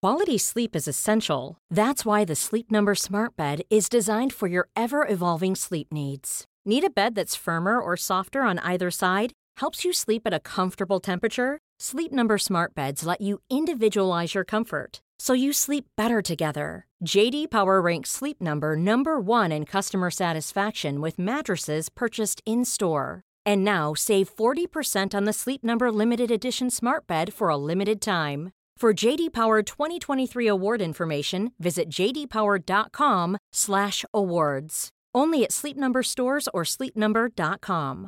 Quality sleep is essential. That's why the Sleep Number Smart Bed is designed for your ever-evolving sleep needs. Need a bed that's firmer or softer on either side? Helps you sleep at a comfortable temperature? Sleep Number Smart Beds let you individualize your comfort, so you sleep better together. J.D. Power ranks Sleep Number number 1 in customer satisfaction with mattresses purchased in-store. And now, save 40% on the Sleep Number Limited Edition Smart Bed for a limited time. For J.D. Power 2023 award information, visit jdpower.com/awards. Only at Sleep Number stores or sleepnumber.com.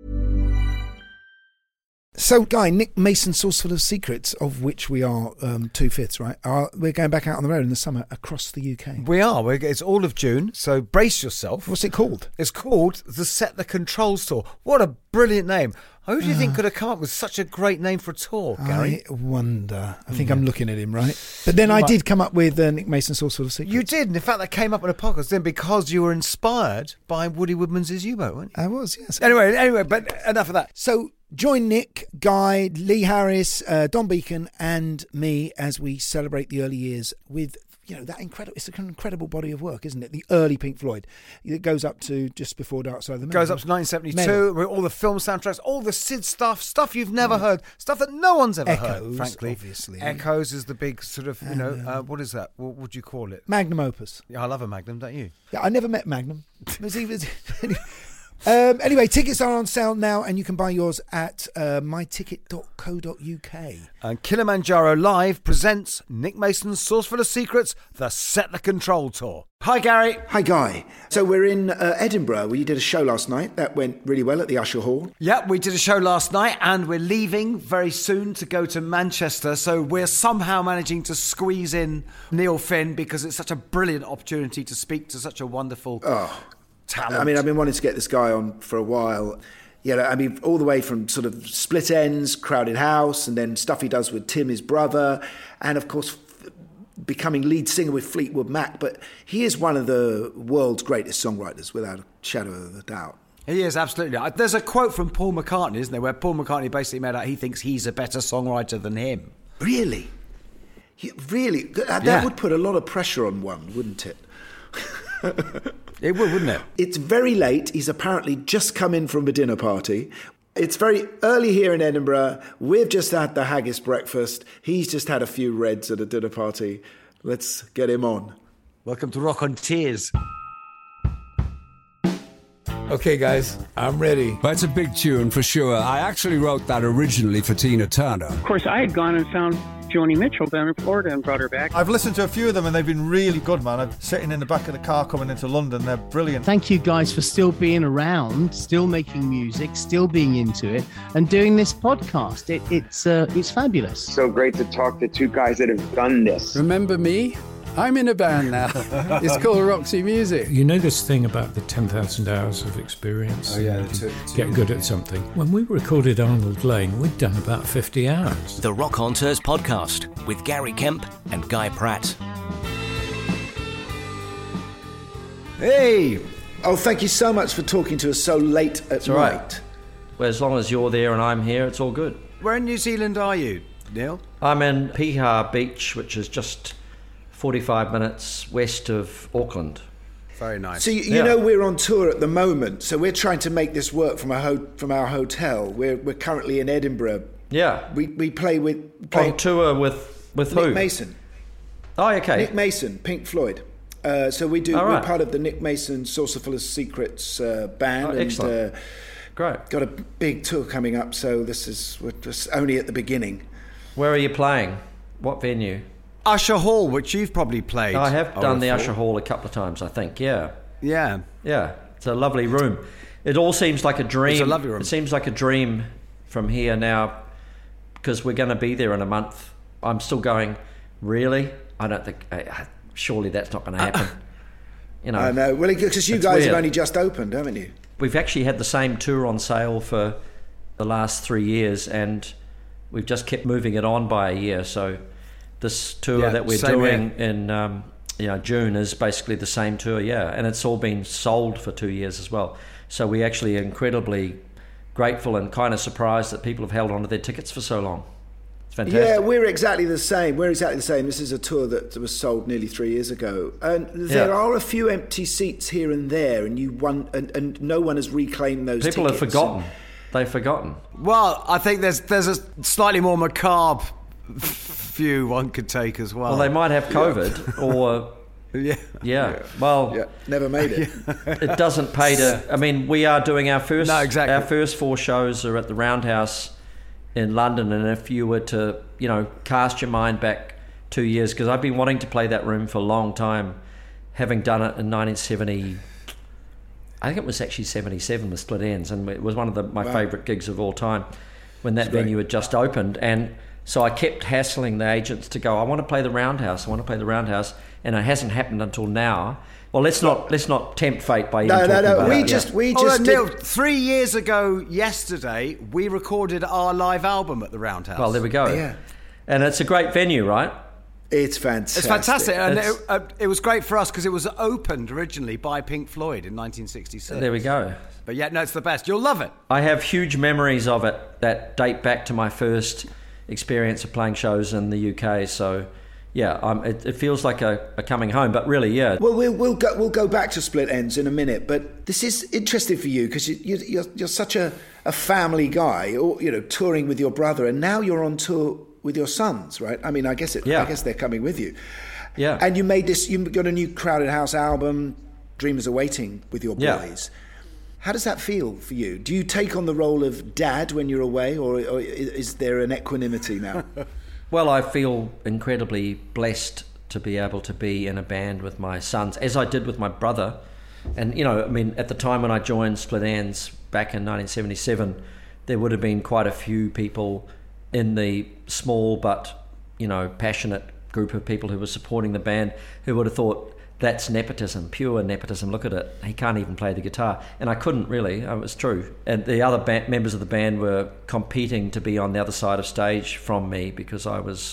So, Guy, Nick Mason, Saucerful of Secrets, of which we are 2/5, right? We're going back out on the road in the summer across the UK. We are. It's all of June, so brace yourself. What's it called? It's called the Set the Controls Tour. What a brilliant name. Who do you think could have come up with such a great name for a tour, Gary? I wonder. I think I'm looking at him, right? But then I did come up with Nick Mason, Saucerful of Secrets. You did. And in fact, that came up in a podcast then because you were inspired by Woody Woodman's U-Boat, weren't you? I was, yes. Anyway, but enough of that. So join Nick, Guy, Lee Harris, Don Beacon and me as we celebrate the early years with, that incredible, it's an incredible body of work, isn't it? The early Pink Floyd. It goes up to just before Dark Side of the Moon. Goes up to 1972, with all the film soundtracks, all the Sid stuff you've never heard, stuff that no one's ever heard, frankly. Obviously. Echoes is the big sort of, what is that? What would you call it? Magnum opus. Yeah, I love a Magnum, don't you? Yeah, I never met Magnum. Anyway, tickets are on sale now and you can buy yours at myticket.co.uk. And Kilimanjaro Live presents Nick Mason's Saucerful of Secrets, the Set the Control Tour. Hi, Gary. Hi, Guy. So we're in Edinburgh. We did a show last night. That went really well at the Usher Hall. Yep, we did a show last night and we're leaving very soon to go to Manchester. So we're somehow managing to squeeze in Neil Finn because it's such a brilliant opportunity to speak to such a wonderful talent. I mean, I've been wanting to get this guy on for a while. All the way from sort of Split Ends, Crowded House, and then stuff he does with Tim, his brother, and of course becoming lead singer with Fleetwood Mac. But he is one of the world's greatest songwriters, without a shadow of a doubt. He is, absolutely. There's a quote from Paul McCartney, isn't there, where Paul McCartney basically made out he thinks he's a better songwriter than him. Really? Really? That would put a lot of pressure on one, wouldn't it? It would, wouldn't it? It's very late. He's apparently just come in from a dinner party. It's very early here in Edinburgh. We've just had the haggis breakfast. He's just had a few reds at a dinner party. Let's get him on. Welcome to Rock on Tears. Okay, guys, I'm ready. That's a big tune for sure. I actually wrote that originally for Tina Turner. Of course, I had gone and found Joni Mitchell down in Florida and brought her back. I've listened to a few of them and they've been really good, man. I'm sitting in the back of the car coming into London. They're brilliant. Thank you guys for still being around, still making music, still being into it, and doing this podcast. It's fabulous. So great to talk to two guys that have done this. Remember me? I'm in a band now. It's called Roxy Music. You know this thing about the 10,000 hours of experience? Oh, yeah. Get good at something. When we recorded Arnold Lane, we'd done about 50 hours. The Rock on Tours podcast with Gary Kemp and Guy Pratt. Hey! Oh, thank you so much for talking to us so late at night. Right. Well, as long as you're there and I'm here, it's all good. Where in New Zealand are you, Neil? I'm in Piha Beach, which is just 45 minutes west of Auckland. Very nice. So you know we're on tour at the moment, so we're trying to make this work from our hotel. We're currently in Edinburgh. Yeah. We play on tour with Nick who? Mason. Oh, okay. Nick Mason, Pink Floyd. So we're part of the Nick Mason Saucerful of Secrets band. Oh, excellent. Great. Got a big tour coming up, so we're just only at the beginning. Where are you playing? What venue? Usher Hall, which you've probably played. I have done the Usher Hall a couple of times, I think, yeah. Yeah. Yeah, it's a lovely room. It all seems like a dream. It's a lovely room. It seems like a dream from here now because we're going to be there in a month. I'm still going, really? I don't think... surely that's not going to happen. I know. Well, because you guys have only just opened, haven't you? We've actually had the same tour on sale for the last 3 years and we've just kept moving it on by a year, so... This tour that we're doing in June is basically the same tour, and it's all been sold for 2 years as well. So we're actually incredibly grateful and kind of surprised that people have held on to their tickets for so long. It's fantastic. Yeah, we're exactly the same. This is a tour that was sold nearly 3 years ago. And there are a few empty seats here and there, and and no one has reclaimed those People tickets. have forgotten. They've forgotten. Well, I think there's a slightly more macabre view one could take as well. Well, they might have COVID or... Yeah. Well, never made it. It doesn't pay to... I mean, we are doing our first... No, exactly. Our first 4 shows are at the Roundhouse in London, and if you were to, cast your mind back 2 years, because I've been wanting to play that room for a long time, having done it in 1970... I think it was actually 77 with Split Ends, and it was one of my favourite gigs of all time when that venue had just opened. And so I kept hassling the agents to go, I want to play the Roundhouse, and it hasn't happened until now. Well, let's not tempt fate by even talking about it. We just Neil, 3 years ago yesterday, we recorded our live album at the Roundhouse. Well, there we go. Yeah. And it's a great venue, right? It's fantastic. It's fantastic. And it was great for us because it was opened originally by Pink Floyd in 1966. There we go. But it's the best. You'll love it. I have huge memories of it that date back to my first experience of playing shows in the UK. So, it feels like a coming home. But really, Well, we'll go back to Split Ends in a minute. But this is interesting for you because you're such a family guy, or touring with your brother, and now you're on tour with your sons, right? I mean, I guess they're coming with you. Yeah. And you got a new Crowded House album, Dreamers Are Waiting, with your boys. How does that feel for you? Do you take on the role of dad when you're away, or is there an equanimity now? Well, I feel incredibly blessed to be able to be in a band with my sons, as I did with my brother. And, at the time when I joined Split Ends back in 1977, there would have been quite a few people in the small but, passionate group of people who were supporting the band who would have thought, that's nepotism, pure nepotism. Look at it. He can't even play the guitar. And I couldn't really. It was true. And the other members of the band were competing to be on the other side of stage from me because I was,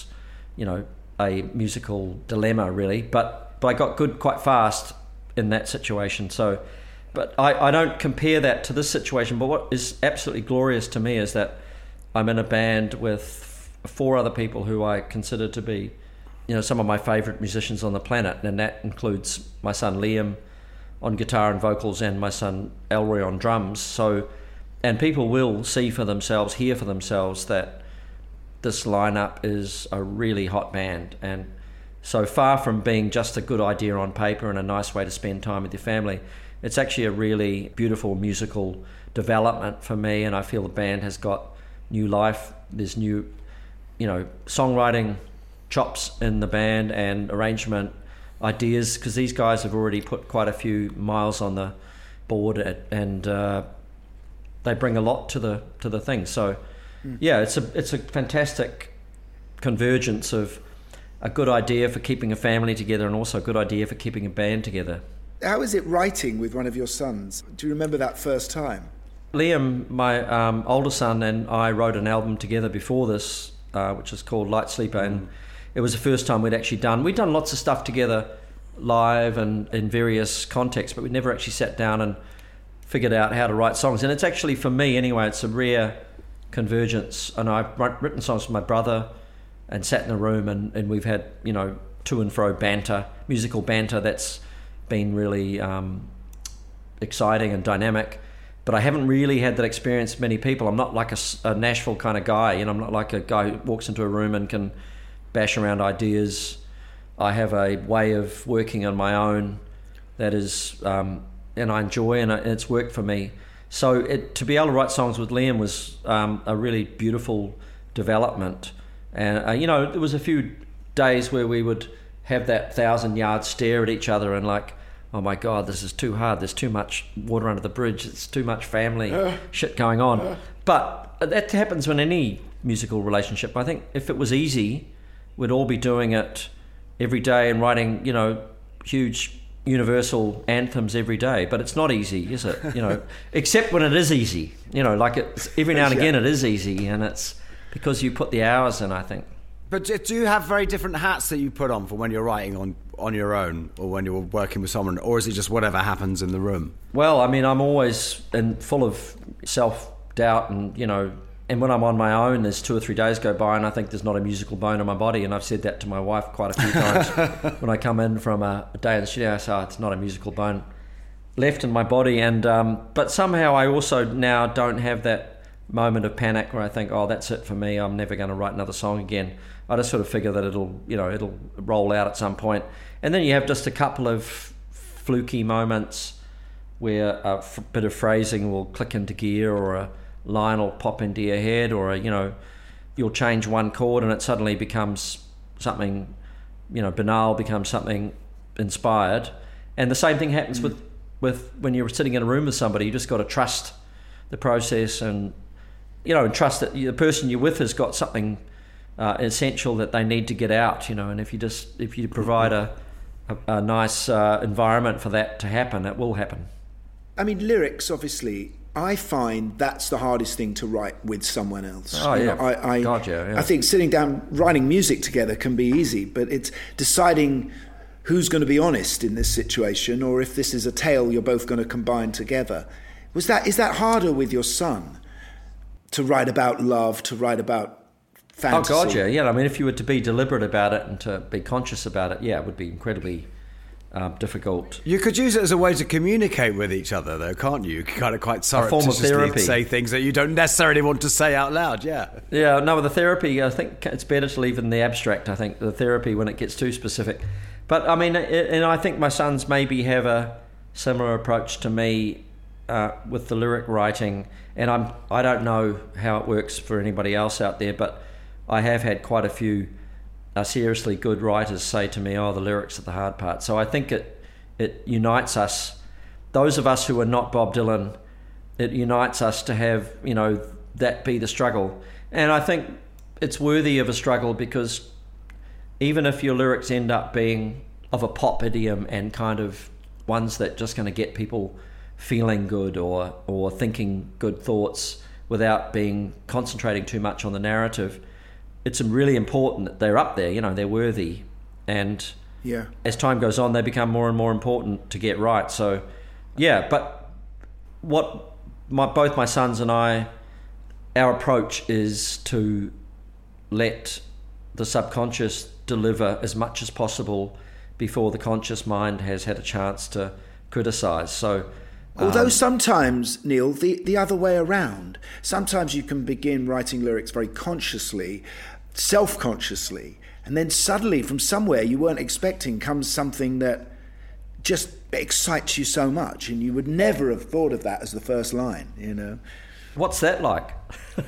a musical dilemma, really. But I got good quite fast in that situation. So, but I don't compare that to this situation. But what is absolutely glorious to me is that I'm in a band with 4 other people who I consider to be, some of my favourite musicians on the planet, and that includes my son Liam on guitar and vocals and my son Elroy on drums. So, and people will see for themselves, hear for themselves that this lineup is a really hot band. And so far from being just a good idea on paper and a nice way to spend time with your family, it's actually a really beautiful musical development for me, and I feel the band has got new life. There's new, songwriting chops in the band and arrangement ideas, because these guys have already put quite a few miles on the board, and they bring a lot to the thing. So, it's a fantastic convergence of a good idea for keeping a family together and also a good idea for keeping a band together. How is it writing with one of your sons? Do you remember that first time? Liam, my older son, and I wrote an album together before this, which is called Light Sleeper, and it was the first time we'd done lots of stuff together live and in various contexts, but we never actually sat down and figured out how to write songs. And it's actually, for me anyway, it's a rare convergence. And I've written songs with my brother and sat in a room and we've had, to and fro banter, musical banter that's been really exciting and dynamic. But I haven't really had that experience with many people. I'm not like a Nashville kind of guy. I'm not like a guy who walks into a room and can bash around ideas. I have a way of working on my own that is, and I enjoy, and it's worked for me. So to be able to write songs with Liam was a really beautiful development. And, there was a few days where we would have that 1,000-yard stare at each other and like, oh my God, this is too hard. There's too much water under the bridge. It's too much family shit going on. But that happens in any musical relationship. I think if it was easy, we'd all be doing it every day and writing, huge universal anthems every day. But it's not easy, is it? Except when it is easy. Like every now and again it is easy, and it's because you put the hours in, I think. But do you have very different hats that you put on for when you're writing on your own or when you're working with someone, or is it just whatever happens in the room? Well, I mean, I'm always full of self-doubt and, And when I'm on my own, there's 2 or 3 days go by and I think there's not a musical bone in my body. And I've said that to my wife quite a few times. When I come in from a day in the studio, I say, it's not a musical bone left in my body. And but somehow I also now don't have that moment of panic where I think, oh, that's it for me. I'm never going to write another song again. I just sort of figure that it'll roll out at some point. And then you have just a couple of fluky moments where a bit of phrasing will click into gear, or a line will pop into your head, or you'll change one chord and it suddenly becomes something, banal, becomes something inspired. And the same thing happens with when you're sitting in a room with somebody. You just got to trust the process, and and trust that the person you're with has got something essential that they need to get out. And if you provide a nice environment for that to happen, it will happen. I mean, lyrics, obviously, I find that's the hardest thing to write with someone else. Oh, yeah. I think sitting down, writing music together can be easy, but it's deciding who's going to be honest in this situation, or if this is a tale you're both going to combine together. Is that harder with your son, to write about love, to write about fantasy? Oh, God, yeah. Yeah, I mean, if you were to be deliberate about it and to be conscious about it, yeah, it would be incredibly difficult. You could use it as a way to communicate with each other, though, can't you? You can kind of quite surreptitiously say things that you don't necessarily want to say out loud, yeah. Yeah, no, with the therapy, I think it's better to leave it in the abstract, I think, the therapy, when it gets too specific. But, I mean, and I think my sons maybe have a similar approach to me with the lyric writing, and I don't know how it works for anybody else out there, but I have had quite a few seriously good writers say to me, oh, the lyrics are the hard part. So I think it unites us, those of us who are not Bob Dylan, it unites us to have, that be the struggle. And I think it's worthy of a struggle, because even if your lyrics end up being of a pop idiom and kind of ones that just going to get people feeling good or thinking good thoughts without concentrating too much on the narrative, it's really important that they're up there, they're worthy. And as time goes on, they become more and more important to get right. So, yeah, but both my sons and I, our approach is to let the subconscious deliver as much as possible before the conscious mind has had a chance to criticise. So, although sometimes, Neil, the other way around, sometimes you can begin writing lyrics very consciously, self-consciously, and then suddenly from somewhere you weren't expecting comes something that just excites you so much, and you would never have thought of that as the first line, What's that like? No,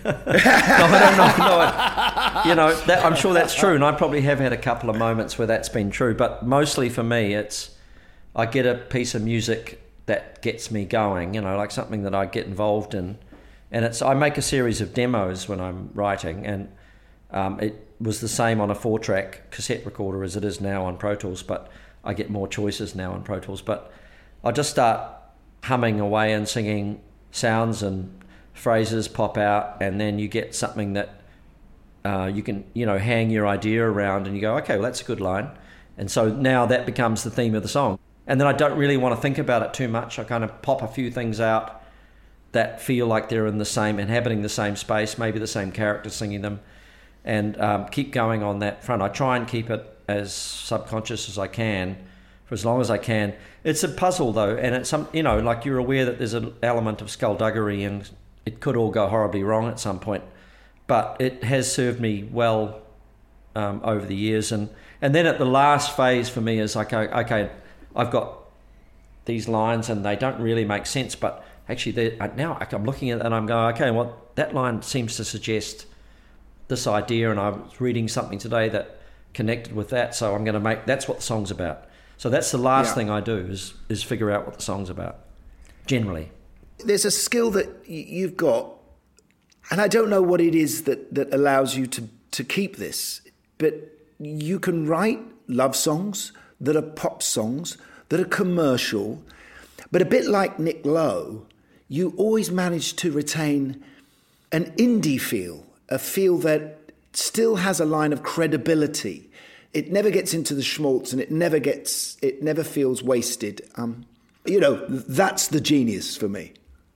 I don't know. I'm sure that's true, and I probably have had a couple of moments where that's been true, but mostly for me I get a piece of music that gets me going, like something that I get involved in, and I make a series of demos when I'm writing, and it was the same on a 4-track cassette recorder as it is now on Pro Tools, but I get more choices now on Pro Tools. But I just start humming away and singing, sounds and phrases pop out, and then you get something that you can hang your idea around, and you go, okay, well, that's a good line. And so now that becomes the theme of the song. And then I don't really want to think about it too much. I kind of pop a few things out that feel like they're inhabiting the same space, maybe the same character singing them, and keep going on that front. I try and keep it as subconscious as I can for as long as I can. It's a puzzle, though, and it's like you're aware that there's an element of skullduggery, and it could all go horribly wrong at some point. But it has served me well over the years. And then at the last phase for me is like, okay, I've got these lines and they don't really make sense, but actually now I'm looking at it and I'm going, okay, well, that line seems to suggest this idea, and I was reading something today that connected with that, so I'm going to that's what the song's about. So that's the last thing I do is figure out what the song's about, generally. There's a skill that you've got, and I don't know what it is that allows you to keep this, but you can write love songs that are pop songs, that are commercial, but a bit like Nick Lowe, you always manage to retain an indie feel, a feel that still has a line of credibility. It never gets into the schmaltz, and it never feels wasted. That's the genius for me.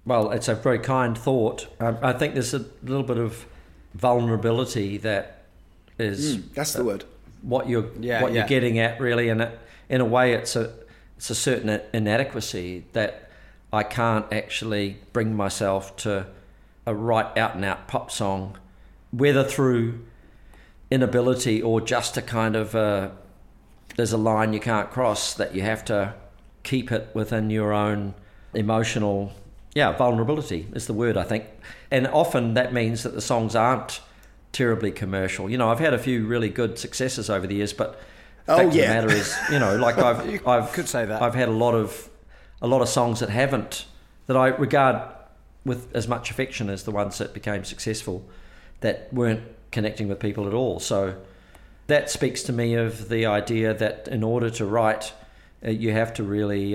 Well, it's a very kind thought. I think there's a little bit of vulnerability that is that's the word. What you're getting at, really, and in a way, it's a certain inadequacy that I can't actually bring myself to a right out and out pop song, whether through inability or just a kind of there's a line you can't cross, that you have to keep it within your own emotional vulnerability is the word, I think. And often that means that the songs aren't terribly commercial. I've had a few really good successes over the years, but the fact of the matter is, like I've could say that I've had a lot of songs that I regard with as much affection as the ones that became successful, that weren't connecting with people at all. So that speaks to me of the idea that in order to write, you have to really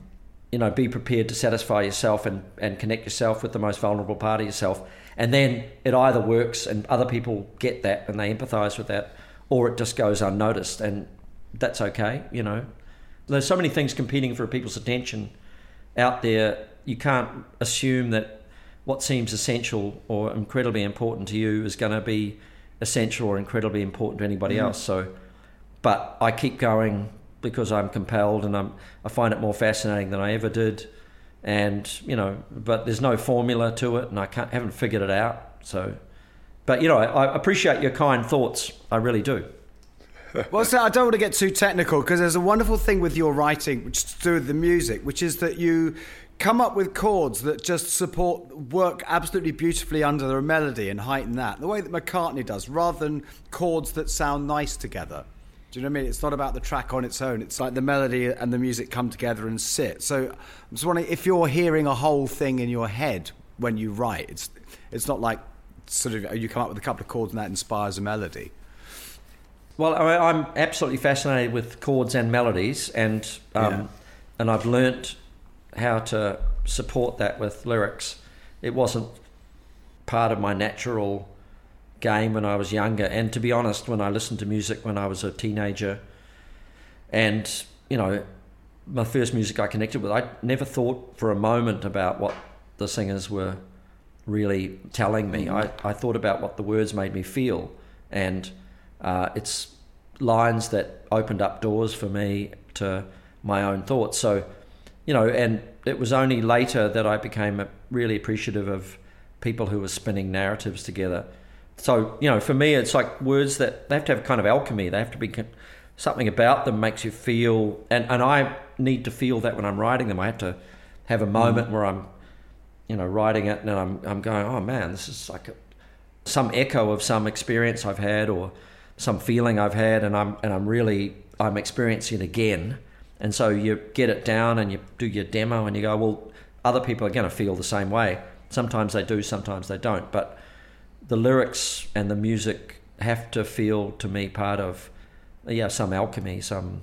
be prepared to satisfy yourself and connect yourself with the most vulnerable part of yourself. And then it either works and other people get that and they empathise with that, or it just goes unnoticed, and that's okay. There's so many things competing for people's attention out there. You can't assume that what seems essential or incredibly important to you is going to be essential or incredibly important to anybody else. So, but I keep going because I'm compelled, and I find it more fascinating than I ever did. And but there's no formula to it, and I haven't figured it out. So, but I appreciate your kind thoughts. I really do. Well, so I don't want to get too technical, because there's a wonderful thing with your writing, which is to do with the music, which is that you come up with chords that just work absolutely beautifully under the melody and heighten that, the way that McCartney does, rather than chords that sound nice together. Do you know what I mean? It's not about the track on its own. It's like the melody and the music come together and sit. So I'm just wondering if you're hearing a whole thing in your head when you write. It's not like sort of you come up with a couple of chords and that inspires a melody. Well, I'm absolutely fascinated with chords and melodies, and I've learnt how to support that with lyrics. It wasn't part of my natural game when I was younger, and to be honest, when I listened to music when I was a teenager, and my first music I connected with, I never thought for a moment about what the singers were really telling me. I thought about what the words made me feel, and it's lines that opened up doors for me to my own thoughts. So and it was only later that I became really appreciative of people who were spinning narratives together. So, for me, it's like words that they have to have kind of alchemy. They have to be something about them makes you feel, and I need to feel that when I'm writing them. I have to have a moment where I'm, writing it, and I'm going, oh man, this is like some echo of some experience I've had or some feeling I've had, and I'm experiencing it again. And so you get it down and you do your demo and you go, well, other people are going to feel the same way. Sometimes they do, sometimes they don't. But the lyrics and the music have to feel, to me, part of some alchemy, some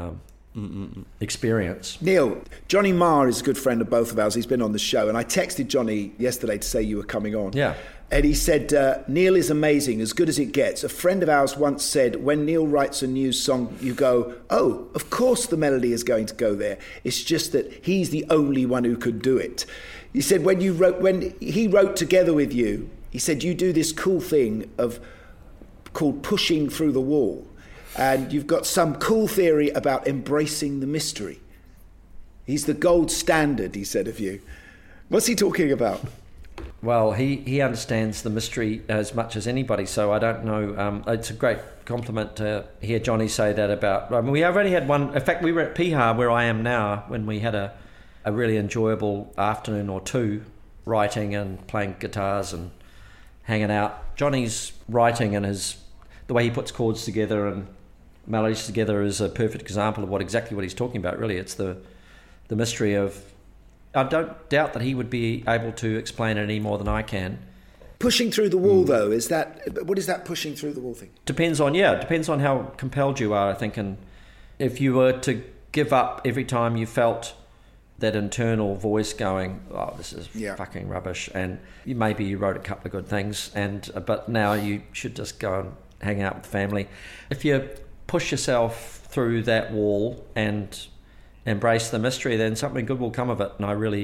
experience. Neil, Johnny Marr is a good friend of both of ours. He's been on the show, and I texted Johnny yesterday to say you were coming on. Yeah. And he said, Neil is amazing, as good as it gets. A friend of ours once said, when Neil writes a new song, you go, oh, of course the melody is going to go there. It's just that he's the only one who could do it. He said, when he wrote together with you, he said, you do this cool thing called pushing through the wall. And you've got some cool theory about embracing the mystery. He's the gold standard, he said of you. What's he talking about? Well, he understands the mystery as much as anybody, so I don't know. It's a great compliment to hear Johnny say that about... I mean, we already had one... In fact, we were at Piha, where I am now, when we had a really enjoyable afternoon or two writing and playing guitars and hanging out. Johnny's writing and the way he puts chords together and melodies together is a perfect example of exactly what he's talking about, really. It's the mystery of... I don't doubt that he would be able to explain it any more than I can. Pushing through the wall, though, what is that pushing through the wall thing? Depends on how compelled you are, I think. And if you were to give up every time you felt that internal voice going, oh, this is fucking rubbish, and maybe you wrote a couple of good things, but now you should just go and hang out with family. If you push yourself through that wall and embrace the mystery, then something good will come of it. And I really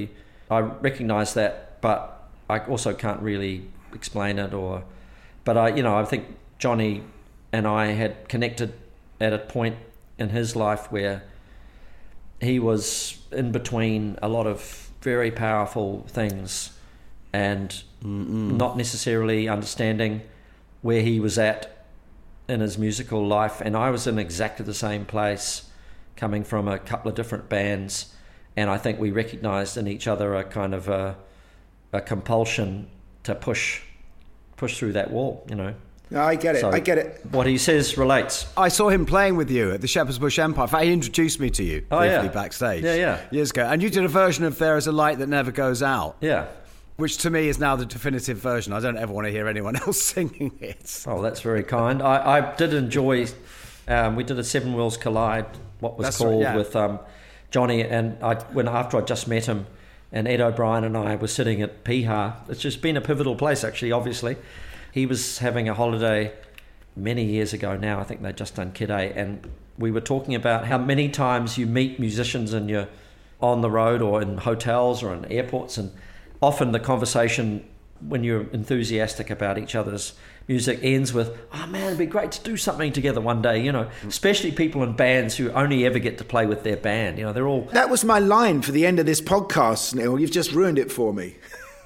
I recognise that, but I also can't really explain it. But I think Johnny and I had connected at a point in his life where he was in between a lot of very powerful things and not necessarily understanding where he was at in his musical life. And I was in exactly the same place, coming from a couple of different bands. And I think we recognised in each other a kind of a compulsion to push through that wall, you know. No, I get it. So I get it. What he says relates. I saw him playing with you at the Shepherd's Bush Empire. In fact, he introduced me to you briefly backstage. Yeah. Years ago. And you did a version of There Is a Light That Never Goes Out. Yeah. Which to me is now the definitive version. I don't ever want to hear anyone else singing it. Oh, that's very kind. I did enjoy... we did a Seven Worlds Collide, with Johnny, and after I just met him, and Ed O'Brien and I were sitting at Piha. It's just been a pivotal place, actually, obviously. He was having a holiday many years ago now. I think they'd just done Kid A, and we were talking about how many times you meet musicians and you're on the road or in hotels or in airports, and often the conversation, when you're enthusiastic about each other's music, ends with, oh man, it'd be great to do something together one day, you know, especially people in bands who only ever get to play with their band, you know, they're all... That was my line for the end of this podcast, Neil. You've just ruined it for me.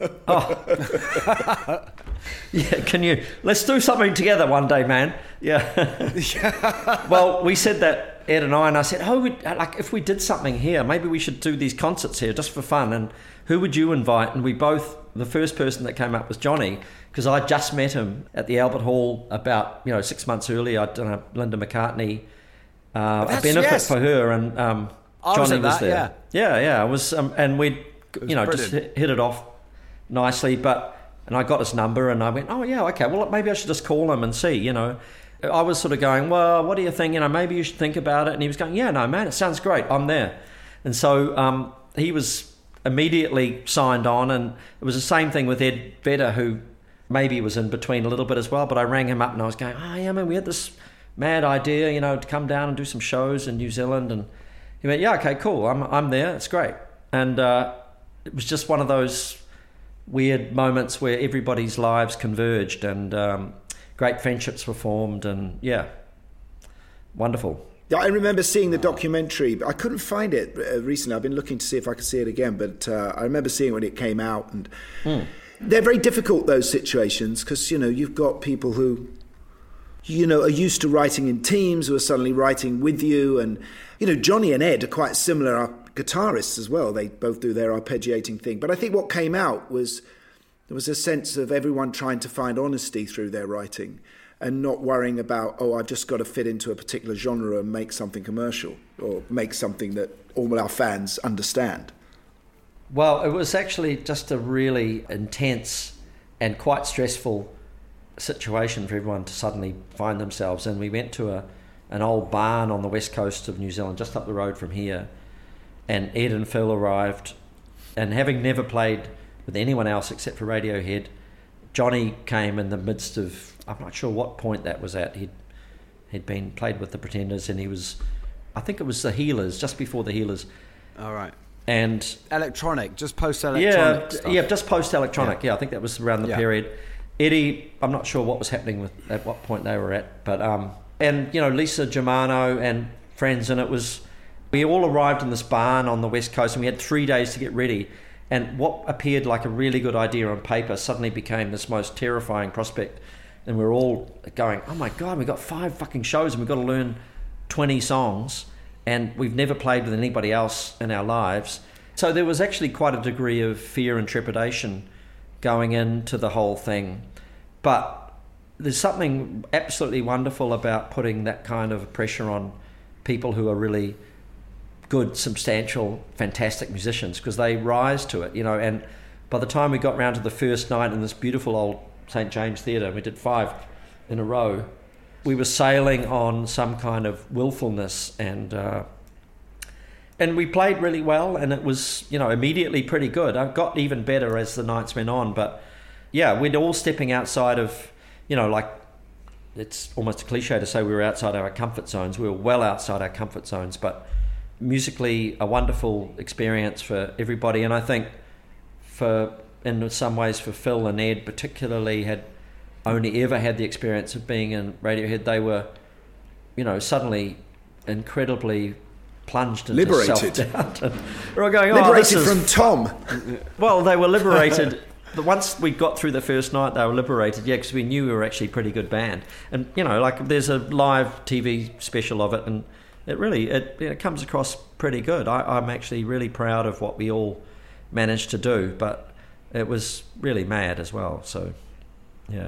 Oh. Yeah, let's do something together one day, man. Yeah. Well, we said that, Ed and I said, if we did something here, maybe we should do these concerts here just for fun, and who would you invite? And the first person that came up was Johnny, because I just met him at the Albert Hall about 6 months earlier. I'd done a Linda McCartney a benefit for her, and Johnny was there. Yeah. It was, and we, just hit it off nicely. And I got his number, and I went, oh yeah, okay. Well, maybe I should just call him and see. I was sort of going, well, what do you think? Maybe you should think about it. And he was going, yeah, no, man, it sounds great. I'm there. And so he was immediately signed on, and it was the same thing with Ed Vedder, who maybe was in between a little bit as well. But I rang him up and I was going, oh yeah, man, we had this mad idea, to come down and do some shows in New Zealand. And he went, yeah, okay, cool. I'm there. It's great. And it was just one of those weird moments where everybody's lives converged, and great friendships were formed, and wonderful. Yeah, I remember seeing the documentary, but I couldn't find it recently. I've been looking to see if I could see it again, but I remember seeing it when it came out, and they're very difficult, those situations, because, you've got people who, are used to writing in teams, who are suddenly writing with you, and, Johnny and Ed are quite similar guitarists as well. They both do their arpeggiating thing. But I think what came out was there was a sense of everyone trying to find honesty through their writing and not worrying about, I've just got to fit into a particular genre and make something commercial or make something that all our fans understand. Well, it was actually just a really intense and quite stressful situation for everyone to suddenly find themselves in. We went to an old barn on the west coast of New Zealand, just up the road from here, and Ed and Phil arrived, and having never played with anyone else except for Radiohead, Johnny came in the midst of, I'm not sure what point that was at. He'd been played with the Pretenders, and he was, I think it was the Healers, just before the Healers. All right. And electronic, just post-electronic stuff. Yeah, just post-electronic. Yeah, I think that was around the period. Eddie, I'm not sure what was happening at what point they were at, but and Lisa Germano and friends, and it was. We all arrived in this barn on the west coast, and we had 3 days to get ready. And what appeared like a really good idea on paper suddenly became this most terrifying prospect. And we're all going, oh my God, we've got 5 fucking shows and we've got to learn 20 songs. And we've never played with anybody else in our lives. So there was actually quite a degree of fear and trepidation going into the whole thing. But there's something absolutely wonderful about putting that kind of pressure on people who are really good, substantial, fantastic musicians, because they rise to it, and by the time we got round to the first night in this beautiful old St. James Theatre, we did 5 in a row, we were sailing on some kind of willfulness, and we played really well, and it was, immediately pretty good. It got even better as the nights went on, but yeah, we'd all stepping outside of, it's almost a cliche to say we were outside our comfort zones. We were well outside our comfort zones, but musically a wonderful experience for everybody. And I think in some ways for Phil and Ed particularly had only ever had the experience of being in Radiohead. They were, suddenly incredibly plunged into self-doubt. We're all going, liberated from Tom. Well, they were liberated. Once we got through the first night, they were liberated, because we knew we were actually a pretty good band. And, there's a live TV special of it, and it comes across pretty good. I'm actually really proud of what we all managed to do, but it was really mad as well, so, yeah.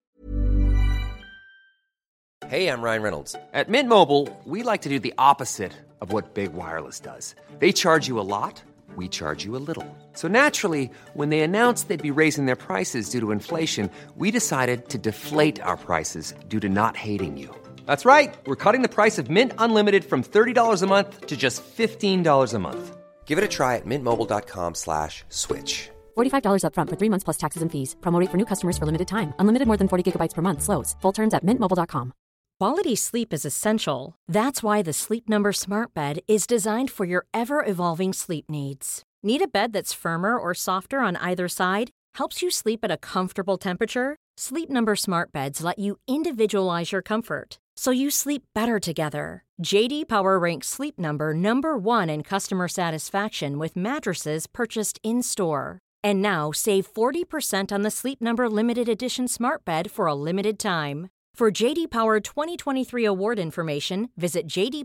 Hey, I'm Ryan Reynolds. At Mint Mobile, we like to do the opposite of what Big Wireless does. They charge you a lot, we charge you a little. So naturally, when they announced they'd be raising their prices due to inflation, we decided to deflate our prices due to not hating you. That's right. We're cutting the price of Mint Unlimited from $30 a month to just $15 a month. Give it a try at mintmobile.com/switch. $45 up front for 3 months plus taxes and fees. Promo rate for new customers for limited time. Unlimited more than 40 gigabytes per month slows. Full terms at mintmobile.com. Quality sleep is essential. That's why the Sleep Number Smart Bed is designed for your ever-evolving sleep needs. Need a bed that's firmer or softer on either side? Helps you sleep at a comfortable temperature? Sleep Number Smart Beds let you individualize your comfort, so you sleep better together. J.D. Power ranks Sleep Number number 1 in customer satisfaction with mattresses purchased in-store. And now, save 40% on the Sleep Number Limited Edition Smart Bed for a limited time. For J.D. Power 2023 award information, visit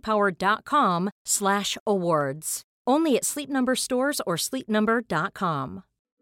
jdpower.com/awards. Only at Sleep Number stores or sleepnumber.com.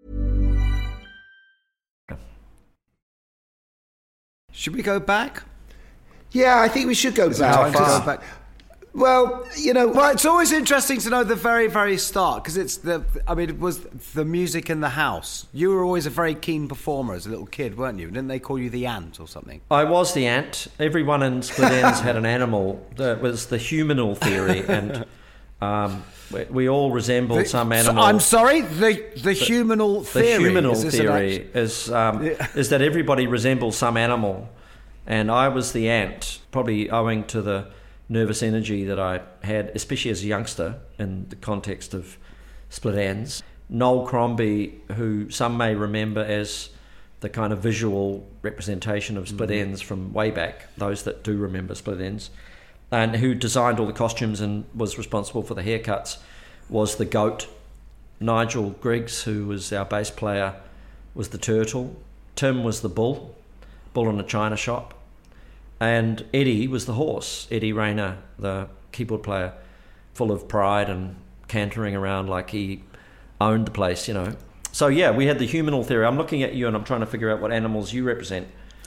Should we go back? Yeah, I think we should go back. Well, Well, it's always interesting to know the very, very start, because it was the music in the house. You were always a very keen performer as a little kid, weren't you? Didn't they call you the ant or something? I was the ant. Everyone in Split Enz had an animal. That was the humanal theory, and we all resembled some animal. I'm sorry, the humanal theory. The humanal theory is that everybody resembles some animal, and I was the ant, probably owing to the nervous energy that I had, especially as a youngster in the context of Split Enz. Noel Crombie, who some may remember as the kind of visual representation of Split Enz from way back, those that do remember Split Enz, and who designed all the costumes and was responsible for the haircuts, was the goat. Nigel Griggs, who was our bass player, was the turtle. Tim was the bull in a china shop. And Eddie was the horse, Eddie Rayner, the keyboard player, full of pride and cantering around like he owned the place, So yeah, we had the humanal theory. I'm looking at you and I'm trying to figure out what animals you represent.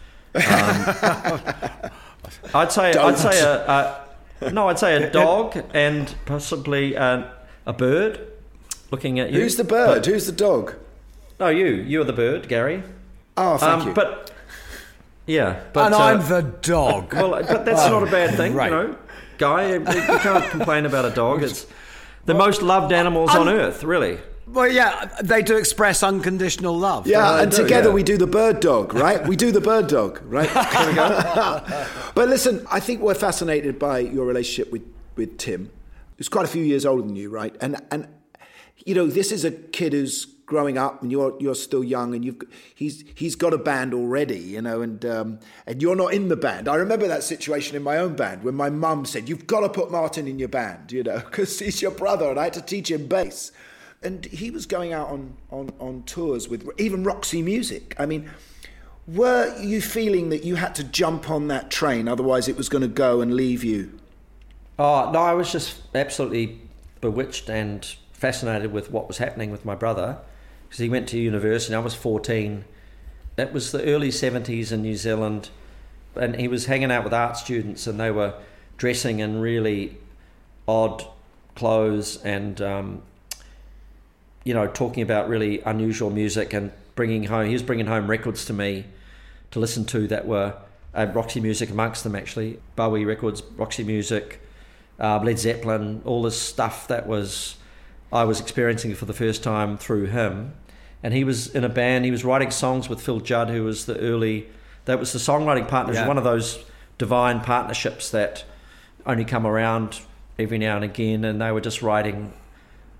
I'd say a dog and possibly a bird. Looking at you. Who's the bird? Who's the dog? No, you are the bird, Gary. Oh, thank you. And I'm the dog. Well, but that's not a bad thing, right. Guy. You can't complain about a dog. It's the most loved animals on earth, really. Well, yeah, they do express unconditional love. Yeah, and together we do the bird dog, right? We do the bird dog, right? There we go. But listen, I think we're fascinated by your relationship with Tim, who's quite a few years older than you, right? And this is a kid who's growing up, and you're still young, and he's got a band already, and you're not in the band. I remember that situation in my own band when my mum said, "You've got to put Martin in your band," because he's your brother, and I had to teach him bass. And he was going out on tours with even Roxy Music. I mean, were you feeling that you had to jump on that train, otherwise it was going to go and leave you? Oh no, I was just absolutely bewitched and fascinated with what was happening with my brother. Because he went to university, I was 14. That was the early 70s in New Zealand, and he was hanging out with art students, and they were dressing in really odd clothes and, talking about really unusual music and he was bringing home records to me to listen to that were Roxy Music amongst them, actually. Bowie records, Roxy Music, Led Zeppelin, all this stuff that I was experiencing for the first time through him. And he was in a band, he was writing songs with Phil Judd, who was that was the songwriting partnership, one of those divine partnerships that only come around every now and again, and they were just writing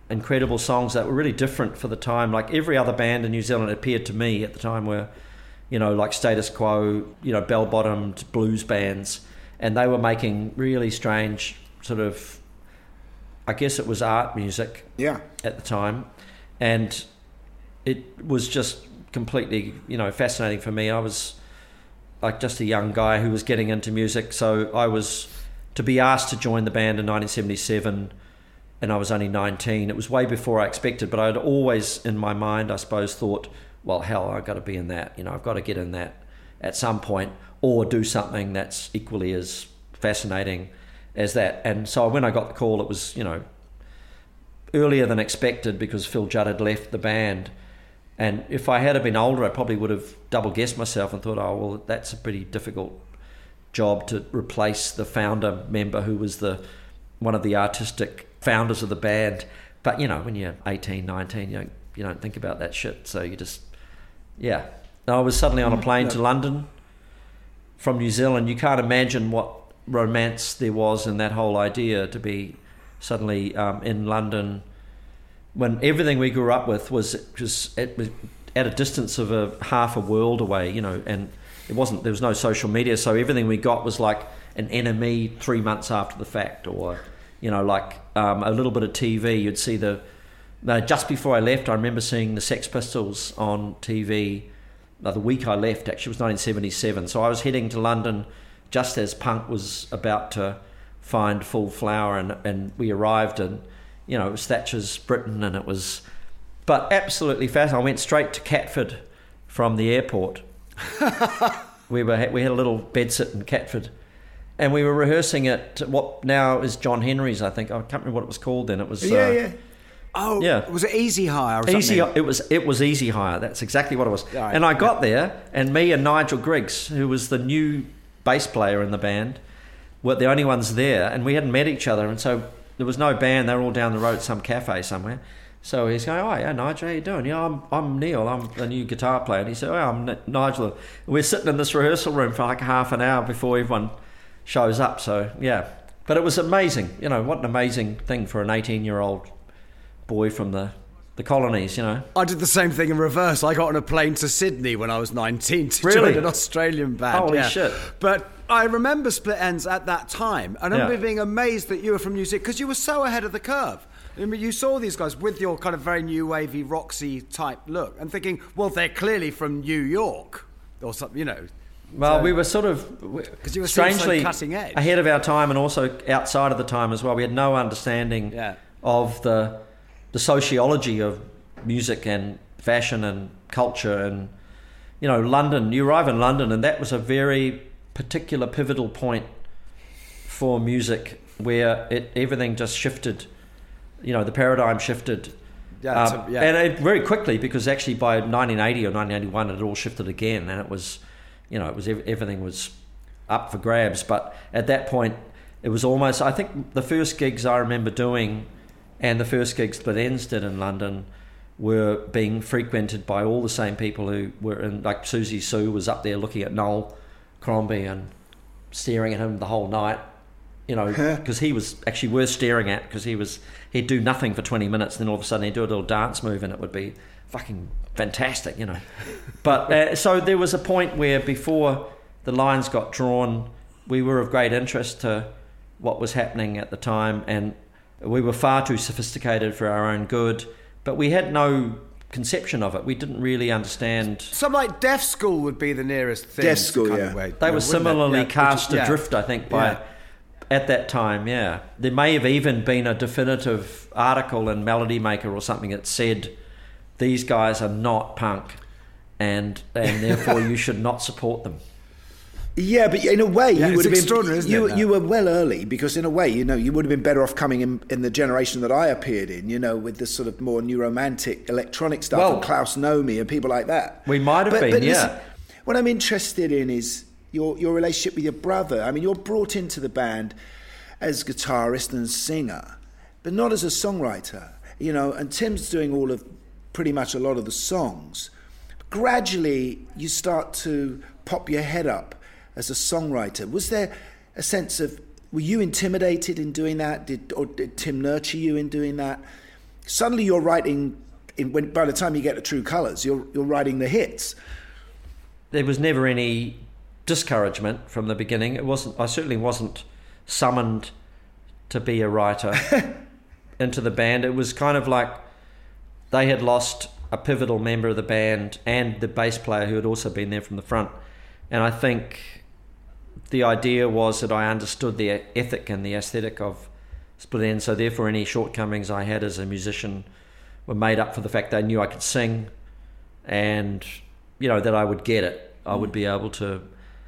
incredible songs that were really different for the time. Like every other band in New Zealand, it appeared to me at the time, were, you know, like Status Quo, you know, bell-bottomed blues bands, and they were making really strange sort of, I guess it was art music at the time, and it was just completely, you know, fascinating for me. I was like just a young guy who was getting into music, so I was to be asked to join the band in 1977, and I was only 19. It was way before I expected, but I'd always in my mind, I suppose, thought, well, hell, I've got to be in that. You know, I've got to get in that at some point, or do something that's equally as fascinating as that. And so when I got the call, it was, you know, earlier than expected because Phil Judd had left the band. And if I had been older, I probably would have double-guessed myself and thought, oh, well, that's a pretty difficult job to replace the founder member who was one of the artistic founders of the band. But, you know, when you're 18, 19, you don't think about that shit. So you just, yeah. I was suddenly on a plane to London from New Zealand. You can't imagine what romance there was in that whole idea to be suddenly in London when everything we grew up with was just at a distance of a half a world away, you know, and there was no social media, so everything we got was like an enemy 3 months after the fact, or, you know, like a little bit of TV. You'd see just before I left, I remember seeing the Sex Pistols on TV. The week I left, actually, was 1977. So I was heading to London just as punk was about to find full flower, and we arrived, and, you know, it was Thatcher's Britain, and it was, but absolutely fascinating. I went straight to Catford from the airport. We had a little bedsit in Catford, and we were rehearsing at what now is John Henry's, I think. I can't remember what it was called then. It was Oh, yeah. Was it Easy Hire or something? It was Easy Hire. That's exactly what it was. Right. And I got there, and me and Nigel Griggs, who was the new bass player in the band, were the only ones there, and we hadn't met each other, and so there was no band. They were all down the road at some cafe somewhere. So he's going, oh, yeah, Nigel, how you doing? Yeah, I'm Neil. I'm the new guitar player. And he said, oh, I'm Nigel. And we're sitting in this rehearsal room for like half an hour before everyone shows up. So, yeah. But it was amazing. You know, what an amazing thing for an 18-year-old boy from the colonies, you know. I did the same thing in reverse. I got on a plane to Sydney when I was 19 to really? join an Australian band. Holy shit. But I remember Split Enz at that time, and I remember being amazed that you were from New Zealand, because you were so ahead of the curve. I mean, you saw these guys with your kind of very new wavy, Roxy type look, and thinking, well, they're clearly from New York or something, you know. Well, we were sort of because you were strangely so cutting edge, ahead of our time, and also outside of the time as well. We had no understanding of the sociology of music and fashion and culture, and, you know, London. You arrive in London, and that was a very particular pivotal point for music, where everything just shifted. You know, the paradigm shifted, and it, very quickly, because actually by 1980 or 1981 it had all shifted again, and it was, you know, everything was up for grabs. But at that point, it was almost, I think the first gigs I remember doing, and the first gigs Split Enz did in London, were being frequented by all the same people who were in, like Susie Sue was up there looking at Noel Crombie and staring at him the whole night. You know, because he was actually worth staring at, because he'd do nothing for 20 minutes, and then all of a sudden he'd do a little dance move, and it would be fucking fantastic, you know. But so there was a point where, before the lines got drawn, we were of great interest to what was happening at the time, and we were far too sophisticated for our own good, but we had no conception of it. We didn't really understand. Something like Deaf School would be the nearest thing. Deaf School, They were similarly cast adrift, I think, by... At that time, yeah. There may have even been a definitive article in Melody Maker or something that said, these guys are not punk, and therefore you should not support them. Yeah, but in a way, you would have extraordinary, been. You were well early, because in a way, you know, you would have been better off coming in the generation that I appeared in, you know, with this sort of more new romantic electronic stuff, and Klaus Nomi and people like that. We might have been, but listen, what I'm interested in is your relationship with your brother. I mean, you're brought into the band as guitarist and singer, but not as a songwriter, you know, and Tim's doing pretty much a lot of the songs. Gradually, you start to pop your head up as a songwriter. Was there a sense of, were you intimidated in doing that? Did Tim nurture you in doing that? suddenly you're writing. By the time you get to True Colours, you're writing the hits. There was never any discouragement from the beginning. I certainly wasn't summoned to be a writer into the band. It was kind of like they had lost a pivotal member of the band and the bass player who had also been there from the front. And I think the idea was that I understood the ethic and the aesthetic of Split Enz, so therefore any shortcomings I had as a musician were made up for the fact they knew I could sing, and that I would get it. I would be able to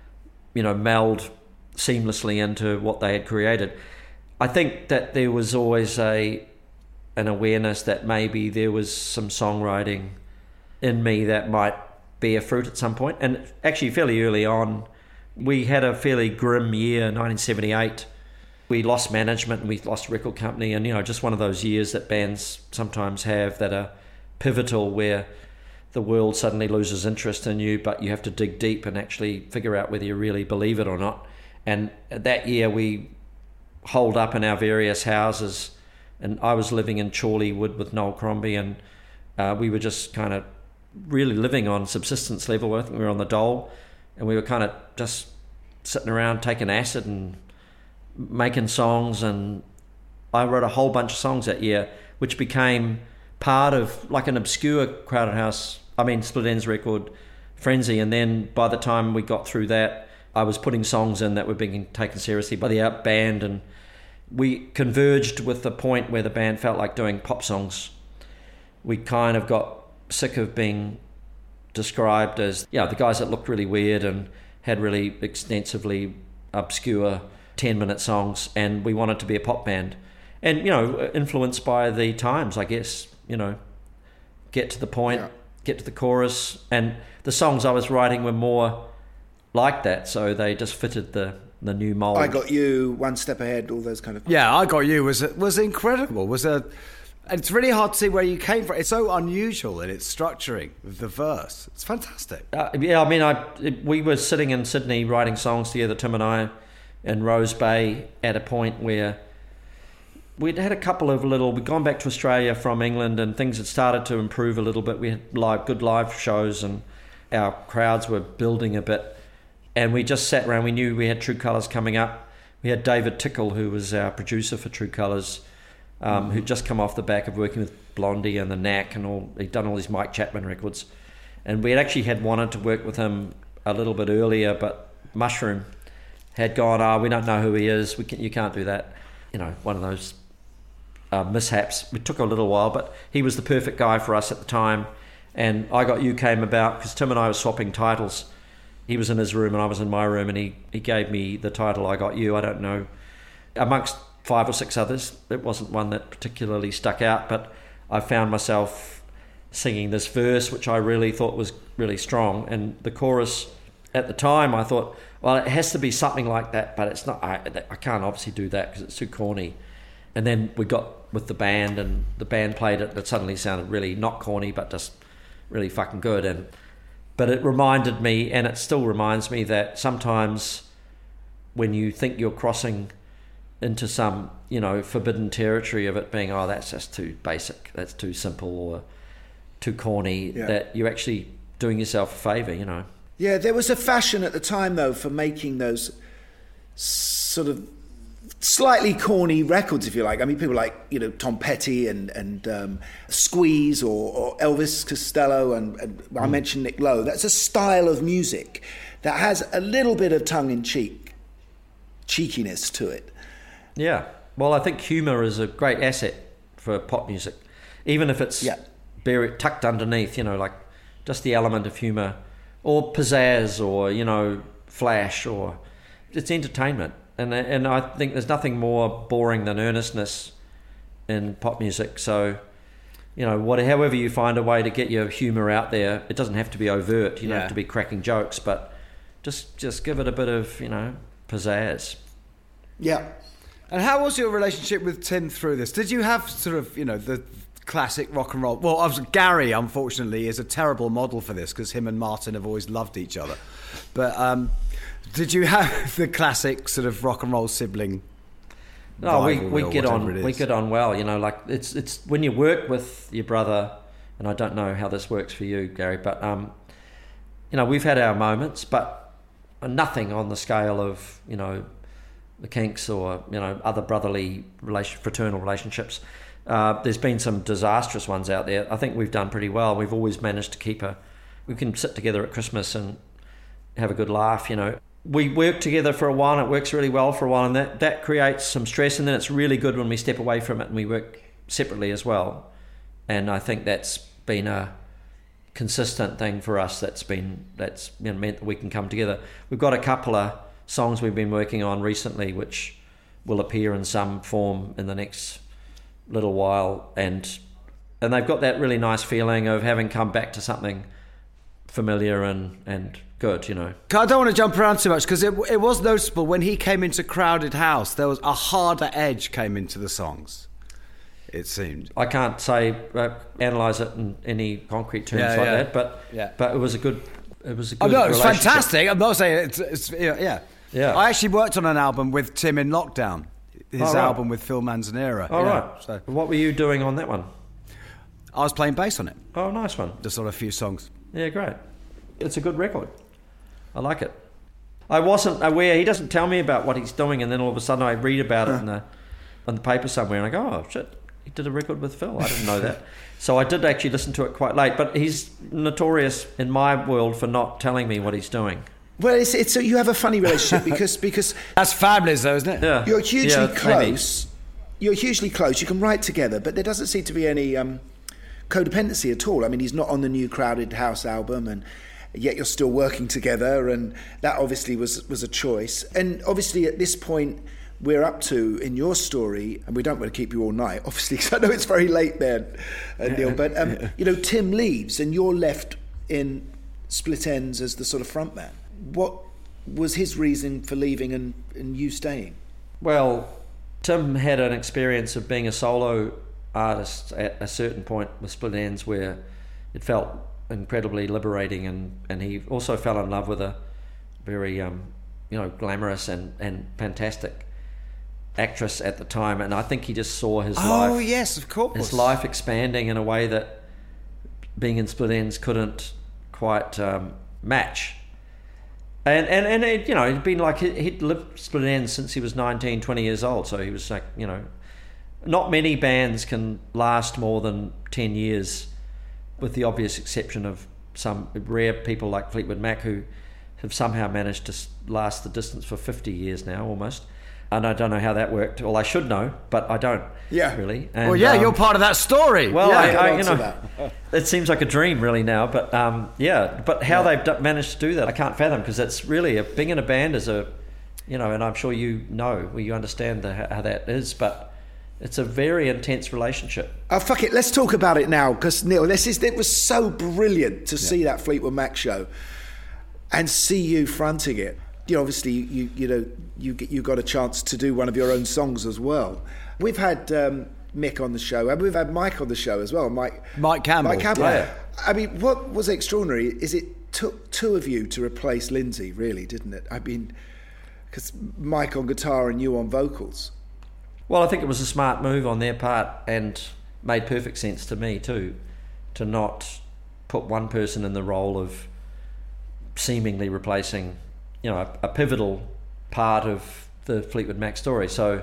meld seamlessly into what they had created. I think that there was always an awareness that maybe there was some songwriting in me that might bear fruit at some point. And actually fairly early on, we had a fairly grim year, 1978. We lost management and we lost record company, and just one of those years that bands sometimes have that are pivotal, where the world suddenly loses interest in you, but you have to dig deep and actually figure out whether you really believe it or not. And that year we holed up in our various houses, and I was living in Chorleywood with Noel Crombie, and we were just kind of really living on subsistence level. I think we were on the dole, and we were kind of just sitting around taking acid and making songs. And I wrote a whole bunch of songs that year, which became part of like an obscure Split Enz record, Frenzy. And then by the time we got through that, I was putting songs in that were being taken seriously by the band, and we converged with the point where the band felt like doing pop songs. We kind of got sick of being described as the guys that looked really weird and had really extensively obscure 10-minute songs, and we wanted to be a pop band. And influenced by the times, I guess, get to the point, get to the chorus, and the songs I was writing were more like that, so they just fitted the new mold. I Got You, One Step Ahead, all those kind of... Yeah, I Got You was incredible. It's really hard to see where you came from. It's so unusual in its structuring of the verse. It's fantastic. We were sitting in Sydney writing songs together, Tim and I, in Rose Bay, at a point where we'd had a couple of we'd gone back to Australia from England, and things had started to improve a little bit. We had good live shows, and our crowds were building a bit. And we just sat around. We knew we had True Colours coming up. We had David Tickle, who was our producer for True Colours, who'd just come off the back of working with Blondie and the Knack and all. He'd done all these Mike Chapman records. And we had actually wanted to work with him a little bit earlier, but Mushroom had gone, we don't know who he is. You can't do that. One of those mishaps. It took a little while, but he was the perfect guy for us at the time. And I Got You came about because Tim and I were swapping titles. He was in his room and I was in my room, and he gave me the title I Got You. I don't know, amongst 5 or 6 others, it wasn't one that particularly stuck out, but I found myself singing this verse, which I really thought was really strong. And the chorus, at the time, I thought, well, it has to be something like that, but it's not. I can't obviously do that because it's too corny. And then we got with the band, and the band played it, and it suddenly sounded really not corny, but just really fucking good. But it reminded me, and it still reminds me, that sometimes when you think you're crossing into some, forbidden territory of it being, that's just too basic, that's too simple or too corny, that you're actually doing yourself a favour, Yeah, there was a fashion at the time, though, for making those sort of slightly corny records, if you like. I mean, people like, Tom Petty and Squeeze or Elvis Costello, and I mentioned Nick Lowe. That's a style of music that has a little bit of tongue-in-cheek cheekiness to it. Yeah. Well, I think humour is a great asset for pop music, even if it's buried, tucked underneath, like just the element of humour or pizzazz or, flash, or it's entertainment. And I think there's nothing more boring than earnestness in pop music. So, however you find a way to get your humour out there, it doesn't have to be overt. You don't have to be cracking jokes, but just give it a bit of, pizzazz. Yeah. And how was your relationship with Tim through this? Did you have sort of, the classic rock and roll? Well, Gary, unfortunately, is a terrible model for this because him and Martin have always loved each other. But did you have the classic sort of rock and roll sibling No, we get on. We get on well. You know, like it's when you work with your brother, and I don't know how this works for you, Gary, but you know, we've had our moments, but nothing on the scale of, you know, the Kinks or, you know, other brotherly fraternal relationships. There's been some disastrous ones out there. I think we've done pretty well. We've always managed to keep we can sit together at Christmas and have a good laugh, you know. We work together for a while and it works really well for a while, and that creates some stress, and then it's really good when we step away from it and we work separately as well. And I think that's been a consistent thing for us that's meant that we can come together. We've got a couple of songs we've been working on recently which will appear in some form in the next little while, and they've got that really nice feeling of having come back to something familiar and good, you know. I don't want to jump around too much because it was noticeable when he came into Crowded House, there was a harder edge came into the songs, it seemed. I can't say analyse it in any concrete terms that, but it was a good it's fantastic. I'm not saying it's yeah. I actually worked on an album with Tim in lockdown, his album with Phil Manzanera. Right. So what were you doing on that one? I was playing bass on it. Oh, nice one. Just on a few songs. Yeah, great. It's a good record. I like it. I wasn't aware. He doesn't tell me about what he's doing, and then all of a sudden I read about it in the paper somewhere, and I go, oh shit, he did a record with Phil. I didn't know that. So I did actually listen to it quite late. But he's notorious in my world for not telling me what he's doing. Well, it's you have a funny relationship because that's fabulous, though, isn't it? Yeah. You're hugely close. Maybe. You're hugely close. You can write together, but there doesn't seem to be any codependency at all. I mean, he's not on the new Crowded House album, and yet you're still working together, and that obviously was a choice. And obviously, at this point, we're up to in your story, and we don't want to keep you all night, obviously, because I know it's very late there, Neil. But you know, Tim leaves, and you're left in Split Enz as the sort of front man. What was his reason for leaving and you staying? Well, Tim had an experience of being a solo artist at a certain point with Split Enz where it felt incredibly liberating, and he also fell in love with a very glamorous and fantastic actress at the time, and I think he just saw his life. Oh yes, of course. His life expanding in a way that being in Split Enz couldn't quite match. And it, you know, it'd been like he'd lived Split Enz since he was 19, 20 years old. So he was like, you know, not many bands can last more than 10 years, with the obvious exception of some rare people like Fleetwood Mac who have somehow managed to last the distance for 50 years now almost. And I don't know how that worked. Well, I should know, but I don't really. And, well, you're part of that story. Well, you know, it seems like a dream really now, but but how they've managed to do that, I can't fathom, because it's really being in a band is and I'm sure you understand how that is, but it's a very intense relationship. Oh, fuck it, let's talk about it now, because Neil, it was so brilliant to see that Fleetwood Mac show and see you fronting it. You know, obviously, you got a chance to do one of your own songs as well. We've had Mick on the show, and we've had Mike on the show as well. Mike Campbell. Yeah. I mean, what was extraordinary is it took two of you to replace Lindsay, really, didn't it? I mean, because Mike on guitar and you on vocals. Well, I think it was a smart move on their part, and made perfect sense to me too, to not put one person in the role of seemingly replacing, you know, a pivotal part of the Fleetwood Mac story. So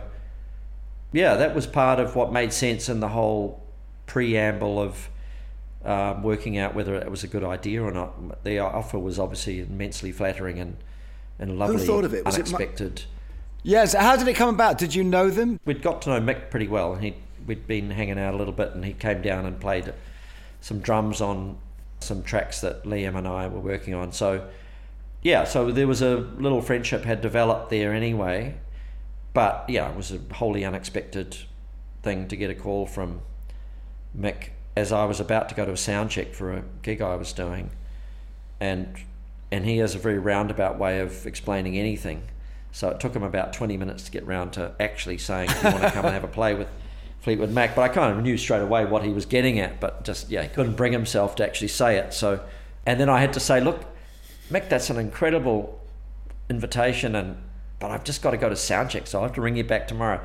yeah, that was part of what made sense in the whole preamble of working out whether it was a good idea or not. The offer was obviously immensely flattering and lovely. Who thought of it? Was unexpected. Yes. How did it come about? Did you know them? We'd got to know Mick pretty well, and we'd been hanging out a little bit, and he came down and played some drums on some tracks that Liam and I were working on. So yeah, so there was a little friendship had developed there anyway, but yeah, it was a wholly unexpected thing to get a call from Mick as I was about to go to a sound check for a gig I was doing, and he has a very roundabout way of explaining anything, so it took him about 20 minutes to get round to actually saying, do you want to come and have a play with Fleetwood Mac? But I kind of knew straight away what he was getting at, but just he couldn't bring himself to actually say it. So, and then I had to say, look, Mick, that's an incredible invitation, and but I've just got to go to sound check, so I'll have to ring you back tomorrow.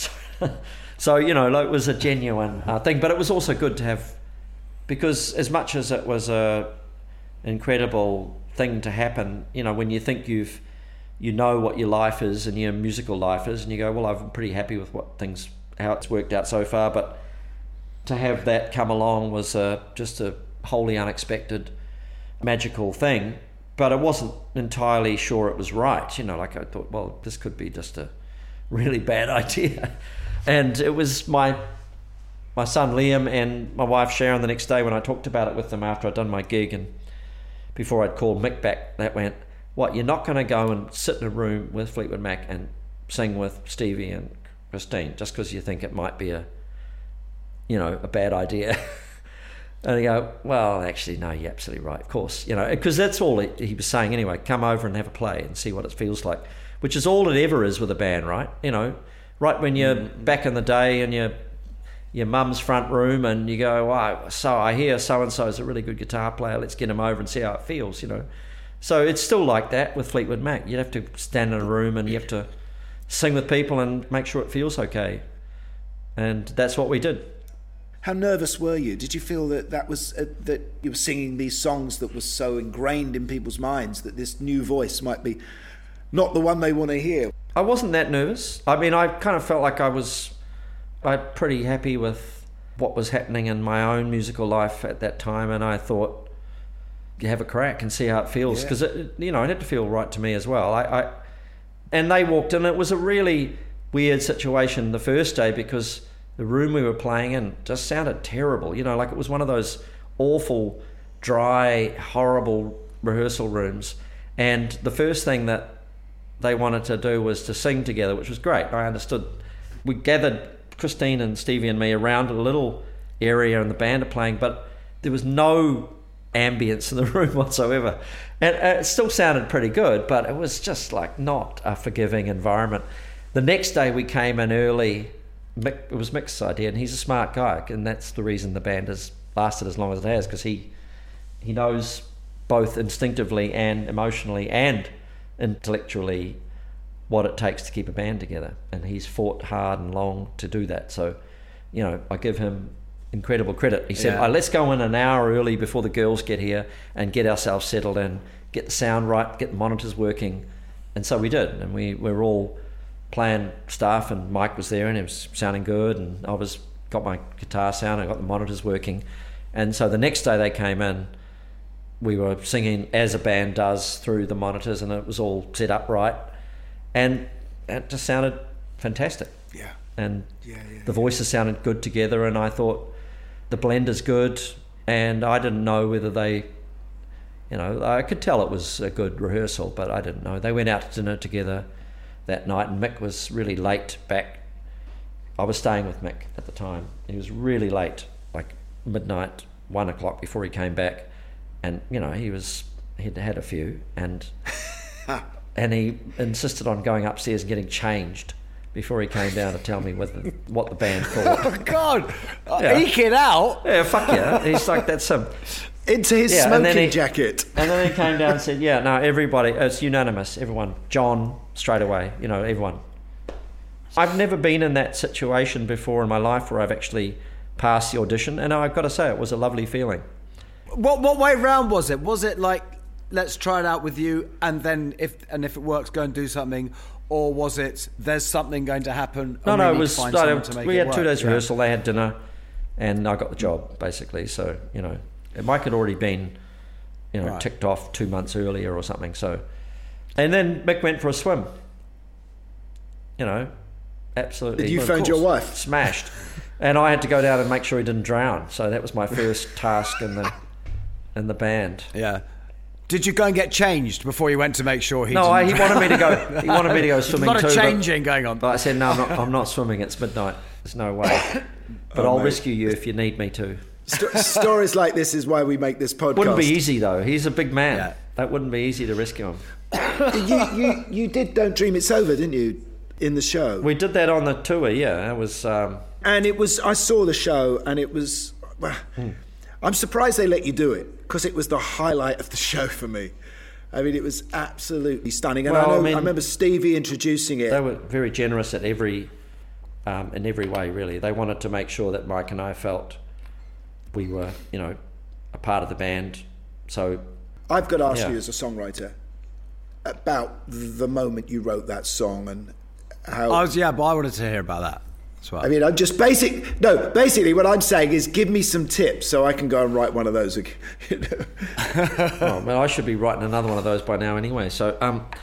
So you know, like, it was a genuine thing, but it was also good to have, because as much as it was a incredible thing to happen, you know, when you think you know what your life is and your musical life is, and you go, well, I'm pretty happy with how it's worked out so far, but to have that come along was just a wholly unexpected, magical thing. But I wasn't entirely sure it was right, you know, like I thought, well, this could be just a really bad idea. And it was my son Liam and my wife Sharon the next day when I talked about it with them after I'd done my gig, and before I'd called Mick back, that went, what, you're not going to go and sit in a room with Fleetwood Mac and sing with Stevie and Christine just because you think it might be a bad idea? And they go, well, actually, no, you're absolutely right, of course, you know, because that's all he was saying anyway. Come over and have a play and see what it feels like, which is all it ever is with a band, right? You know, right when you're back in the day in your mum's front room and you go, wow, so I hear so-and-so is a really good guitar player, let's get him over and see how it feels, you know. So it's still like that with Fleetwood Mac. You'd have to stand in a room and you have to sing with people and make sure it feels okay. And that's what we did. How nervous were you? Did you feel that was that you were singing these songs that were so ingrained in people's minds that this new voice might be not the one they want to hear? I wasn't that nervous. I mean, I kind of felt like I'm pretty happy with what was happening in my own musical life at that time, and I thought, you have a crack and see how it feels, because it had to feel right to me as well. And they walked in. It was a really weird situation the first day because the room we were playing in just sounded terrible. You know, like it was one of those awful, dry, horrible rehearsal rooms. And the first thing that they wanted to do was to sing together, which was great. I understood. We gathered Christine and Stevie and me around a little area and the band are playing, but there was no ambience in the room whatsoever. And it still sounded pretty good, but it was just like not a forgiving environment. The next day we came in early. Mick, it was Mick's idea, and he's a smart guy, and that's the reason the band has lasted as long as it has, because he knows both instinctively and emotionally and intellectually what it takes to keep a band together, and he's fought hard and long to do that. So, you know, I give him incredible credit. He said, let's go in an hour early before the girls get here and get ourselves settled in, get the sound right, get the monitors working. And so we did, and we were all playing stuff, and Mike was there and it was sounding good, and I got my guitar sound, I got the monitors working. And so the next day they came in, we were singing as a band does through the monitors, and it was all set up right, and it just sounded fantastic. And the voices sounded good together, and I thought the blend is good, and I didn't know whether they, you know, I could tell it was a good rehearsal, but I didn't know. They went out to dinner together that night, and Mick was really late back. I was staying with Mick at the time. He was really late, like midnight, 1 o'clock before he came back, and you know he'd had a few, and he insisted on going upstairs and getting changed before he came down to tell me what the band thought. Oh God, eke it out! Yeah, fuck yeah. He's like, that's him. Into his smoking jacket. And then he came down and said, yeah, no, everybody, it's unanimous, everyone. John, straight away, you know, everyone. I've never been in that situation before in my life where I've actually passed the audition, and I've got to say, it was a lovely feeling. What way round was it? Was it like, let's try it out with you, and then if it works, go and do something? Or was it, there's something going to happen? No, it was, we had 2 days rehearsal, they had dinner, and I got the job, basically. So, you know, Mike had already been, you know, ticked off 2 months earlier or something. So, and then Mick went for a swim. You know, absolutely. Did you phone your wife? Smashed. And I had to go down and make sure he didn't drown. So that was my first task in the band. Yeah. Did you go and get changed before you went to make sure he? No, he wanted me to go. He wanted me to go swimming too. There's a lot of changing going on. But I said, no, I'm not swimming. It's midnight. There's no way. But I'll rescue you if you need me to. Stories like this is why we make this podcast. Wouldn't be easy though. He's a big man. Yeah. That wouldn't be easy to rescue him. You did Don't Dream It's Over, didn't you? In the show. We did that on the tour. Yeah, it was. And it was. I saw the show, and it was. I'm surprised they let you do it because it was the highlight of the show for me. I mean, it was absolutely stunning. And Well, I remember Stevie introducing it. They were very generous at in every way, really. They wanted to make sure that Mike and I felt we were, a part of the band. So I've got to ask you as a songwriter about the moment you wrote that song and how... but I wanted to hear about that. I mean, I'm just basically what I'm saying is give me some tips so I can go and write one of those. Oh, man, I should be writing another one of those by now anyway. So,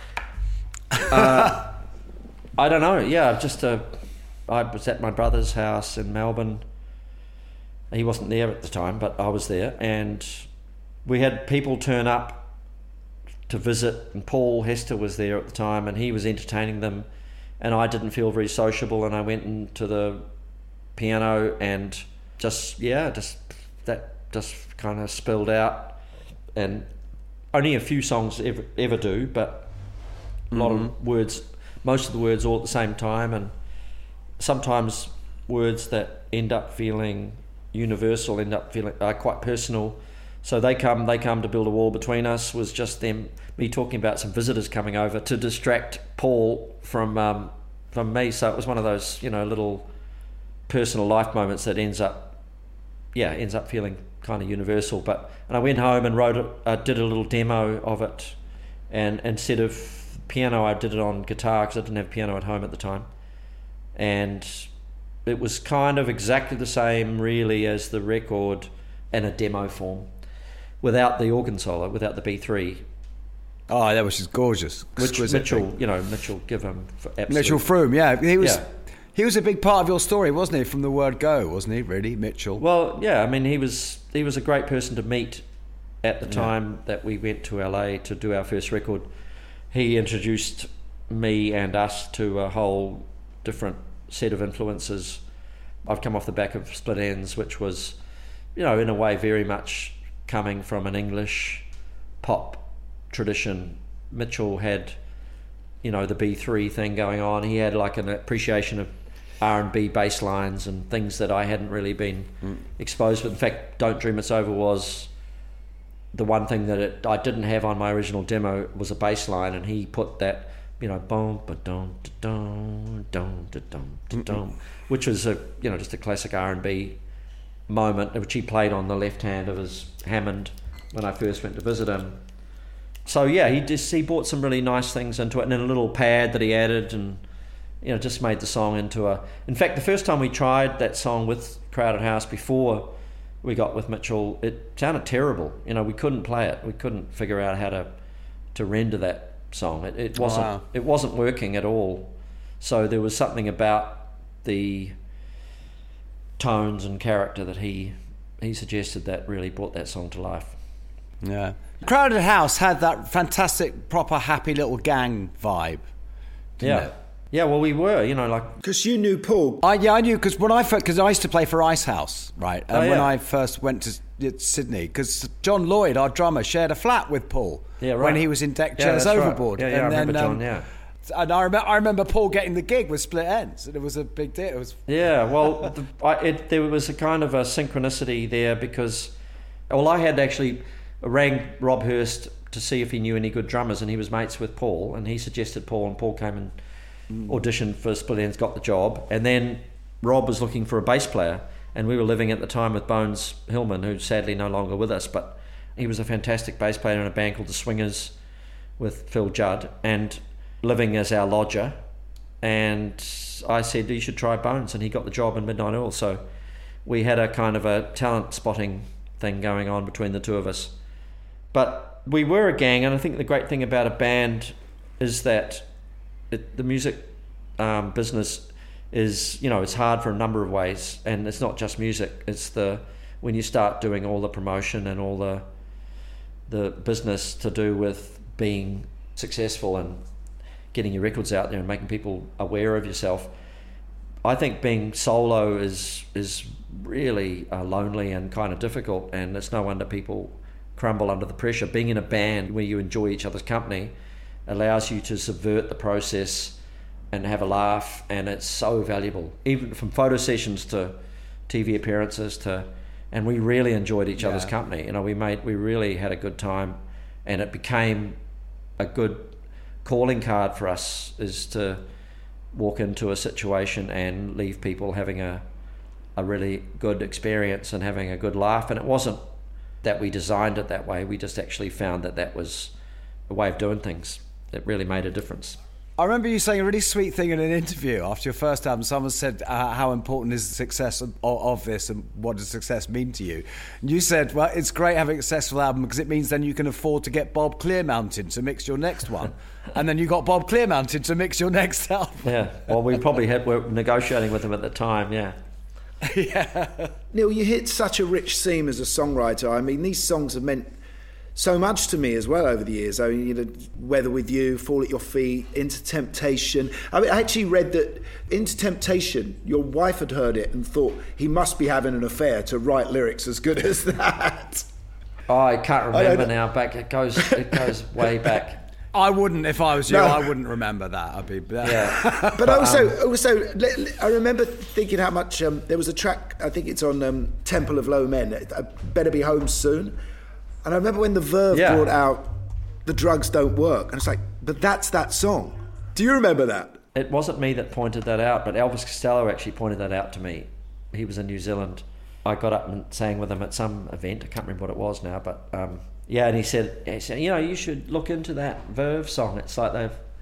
I don't know. Yeah, I was at my brother's house in Melbourne. He wasn't there at the time, but I was there. And we had people turn up to visit, and Paul Hester was there at the time, and he was entertaining them. And I didn't feel very sociable, and I went into the piano and just kind of spilled out. And only a few songs ever do, but a lot of words, most of the words all at the same time, and sometimes words that end up feeling universal end up feeling quite personal. So they come to build a wall between us was just me talking about some visitors coming over to distract Paul from me. So it was one of those little personal life moments that ends up feeling kind of universal. And I went home and did a little demo of it, and instead of piano I did it on guitar because I didn't have piano at home at the time, and it was kind of exactly the same really as the record in a demo form, without the organ solo, without the B3. Oh, that was just gorgeous. Mitchell, give him absolute... Mitchell Froome, he was a big part of your story, wasn't he? From the word go, wasn't he? Really, Mitchell. Well, yeah. I mean, he was a great person to meet at the time that we went to LA to do our first record. He introduced me and us to a whole different set of influences. I've come off the back of Split Enz, which was, in a way, very much coming from an English pop tradition. Mitchell had, the B3 thing going on. He had like an appreciation of R&B bass lines and things that I hadn't really been exposed with. In fact, Don't Dream It's Over was the one thing that I didn't have on my original demo was a bass line, and he put that, boom, ba-dum, da-dum, dum, da-dum, da-dum, which was just a classic R&B moment, which he played on the left hand of his Hammond when I first went to visit him. So yeah, he brought some really nice things into it, and then a little pad that he added, and just made the song into a... In fact, the first time we tried that song with Crowded House before we got with Mitchell, it sounded terrible. We couldn't play it. We couldn't figure out how to render that song. It wasn't working at all. So there was something about the tones and character that he suggested that really brought that song to life. Yeah. Crowded House had that fantastic, proper, happy little gang vibe. Didn't it? Yeah, well, we were, because you knew Paul. I knew, because I used to play for Icehouse, right? And when I first went to Sydney, because John Lloyd, our drummer, shared a flat with Paul when he was in Deck Chairs Overboard. Right. Yeah, I remember John, And I remember Paul getting the gig with Split Enz, and it was a big deal. It was well, there was a kind of a synchronicity there because, I had actually rang Rob Hurst to see if he knew any good drummers, and he was mates with Paul, and he suggested Paul, and Paul came and auditioned for Split Enz, got the job, and then Rob was looking for a bass player, and we were living at the time with Bones Hillman, who's sadly no longer with us, but he was a fantastic bass player in a band called The Swingers with Phil Judd, and living as our lodger, and I said you should try Bones, and he got the job in Midnight Oil. So we had a kind of a talent spotting thing going on between the two of us, but we were a gang. And I think the great thing about a band is that the music business is, it's hard for a number of ways, and it's not just music. It's when you start doing all the promotion and all the business to do with being successful and getting your records out there and making people aware of yourself. I think being solo is really lonely and kind of difficult, and it's no wonder people crumble under the pressure. Being in a band where you enjoy each other's company allows you to subvert the process and have a laugh, and it's so valuable, even from photo sessions to TV appearances and we really enjoyed each other's company. We really had a good time, and it became a good calling card for us is to walk into a situation and leave people having a really good experience and having a good laugh. And it wasn't that we designed it that way. We just actually found that was a way of doing things that really made a difference. I remember you saying a really sweet thing in an interview after your first album. Someone said, how important is the success of this and what does success mean to you? And you said, well, it's great having a successful album because it means then you can afford to get Bob Clearmountain to mix your next one. And then you got Bob Clearmountain to mix your next album. Yeah, well, we probably were negotiating with him at the time, yeah. Yeah. Neil, you hit such a rich seam as a songwriter. I mean, these songs have meant so much to me as well over the years. I mean, you know, Weather With You, Fall at Your Feet, Into Temptation. I mean, I actually read that Into Temptation, your wife had heard it and thought he must be having an affair to write lyrics as good as that. Oh, I can't remember now. Back it goes way back. I wouldn't, if I was you, I wouldn't remember that. I'd be. Yeah. But also, I remember thinking how much there was a track. I think it's on Temple of Low Men. Better Be Home Soon. And I remember when the Verve brought out The Drugs Don't Work. And it's like, but that's that song. Do you remember that? It wasn't me that pointed that out, but Elvis Costello actually pointed that out to me. He was in New Zealand. I got up and sang with him at some event. I can't remember what it was now, but and he said, you know, you should look into that Verve song. It's like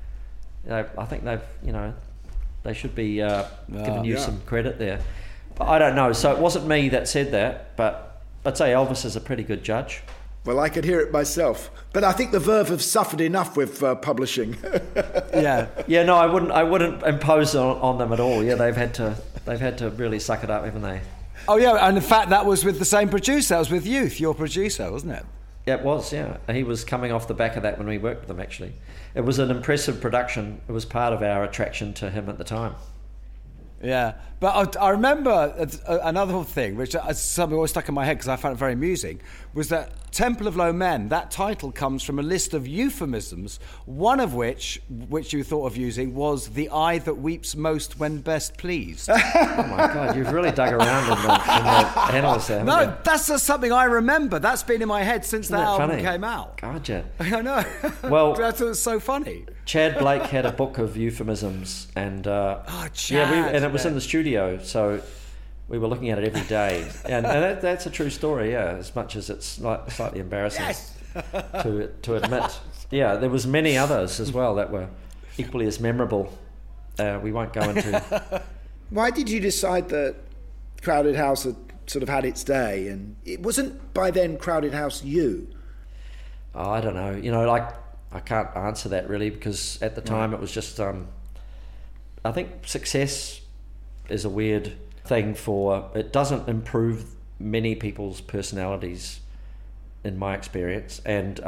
I think they should be giving you some credit there. But I don't know. So it wasn't me that said that, but I'd say Elvis is a pretty good judge. Well, I could hear it myself, but I think the Verve have suffered enough with publishing. Yeah. No, I wouldn't impose on them at all. Yeah, they've had to really suck it up, haven't they? Oh yeah, and in fact, that was with the same producer. That was with Youth, your producer, wasn't it? Yeah, it was. Yeah, he was coming off the back of that when we worked with him. Actually, it was an impressive production. It was part of our attraction to him at the time. Yeah, but I remember another thing, which something always stuck in my head because I found it very amusing, was that Temple of Low Men, that title comes from a list of euphemisms, one of which you thought of using, was the eye that weeps most when best pleased. Oh my God, you've really dug around in the annals there. No, that's just something I remember. That's been in my head since that album came out. God, yeah. I know. Well, that's so funny. Chad Blake had a book of euphemisms, and Chad, and it was in the studio, so we were looking at it every day, and that's a true story. Yeah, as much as it's slightly embarrassing to admit. Yeah, there was many others as well that were equally as memorable. We won't go into. Why did you decide that Crowded House had sort of had its day, and it wasn't by then Crowded House you? Oh, I don't know. You know, like I can't answer that really because at the time it was just. I think success is a weird thing it doesn't improve many people's personalities in my experience, and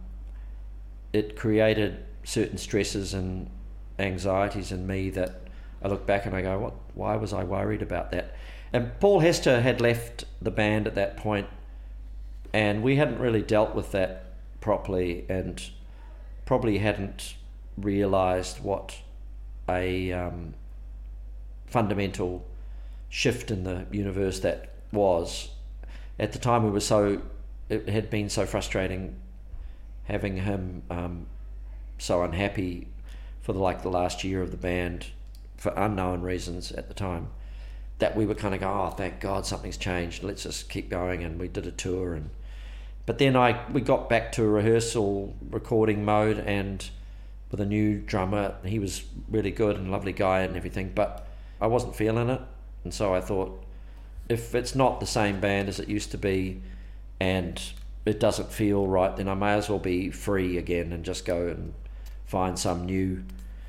it created certain stresses and anxieties in me that I look back and I go, why was I worried about that? And Paul Hester had left the band at that point, and we hadn't really dealt with that properly and probably hadn't realised what a fundamental shift in the universe that was. At the time it had been so frustrating having him so unhappy for the last year of the band for unknown reasons at the time, that we were kind of going, oh, thank God something's changed, let's just keep going. And we did a tour, but then we got back to a rehearsal recording mode, and with a new drummer. He was really good and a lovely guy and everything, but I wasn't feeling it. And so I thought, if it's not the same band as it used to be and it doesn't feel right, then I may as well be free again and just go and find some new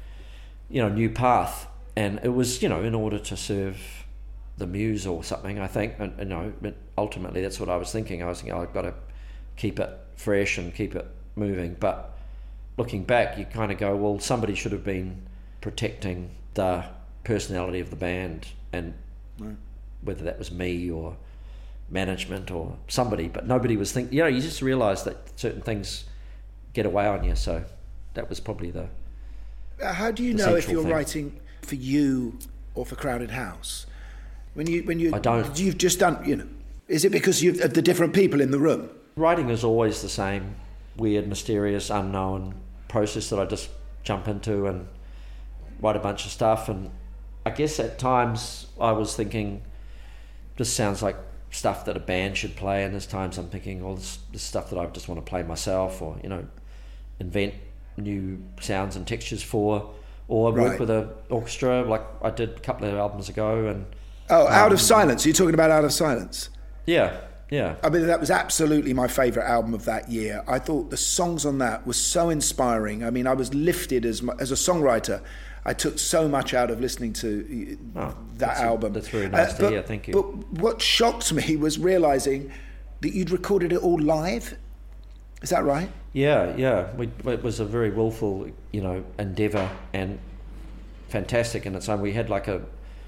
path. And it was, in order to serve the muse or something, I think. And but ultimately that's what I was thinking. I was thinking, I've got to keep it fresh and keep it moving. But looking back, you kind of go, well, somebody should have been protecting the personality of the band, and whether that was me or management or somebody, but nobody was thinking. You just realise that certain things get away on you. So that was probably the. How do you know if you're writing for you or for Crowded House? When you I don't. You've just done. Is it because of the different people in the room? Writing is always the same, weird, mysterious, unknown process that I just jump into and write a bunch of stuff. And I guess at times I was thinking, this sounds like stuff that a band should play, and there's times I'm thinking, oh, this stuff that I just want to play myself, or invent new sounds and textures for, or work with an orchestra like I did a couple of albums ago. And Out of Silence. You're talking about Out of Silence? Yeah. I mean, that was absolutely my favourite album of that year. I thought the songs on that were so inspiring. I mean, I was lifted as a songwriter. I took so much out of listening to that album. That's very nice to hear, thank you. But what shocked me was realising that you'd recorded it all live. Is that right? Yeah. It was a very willful, endeavour, and fantastic in its own. We had like I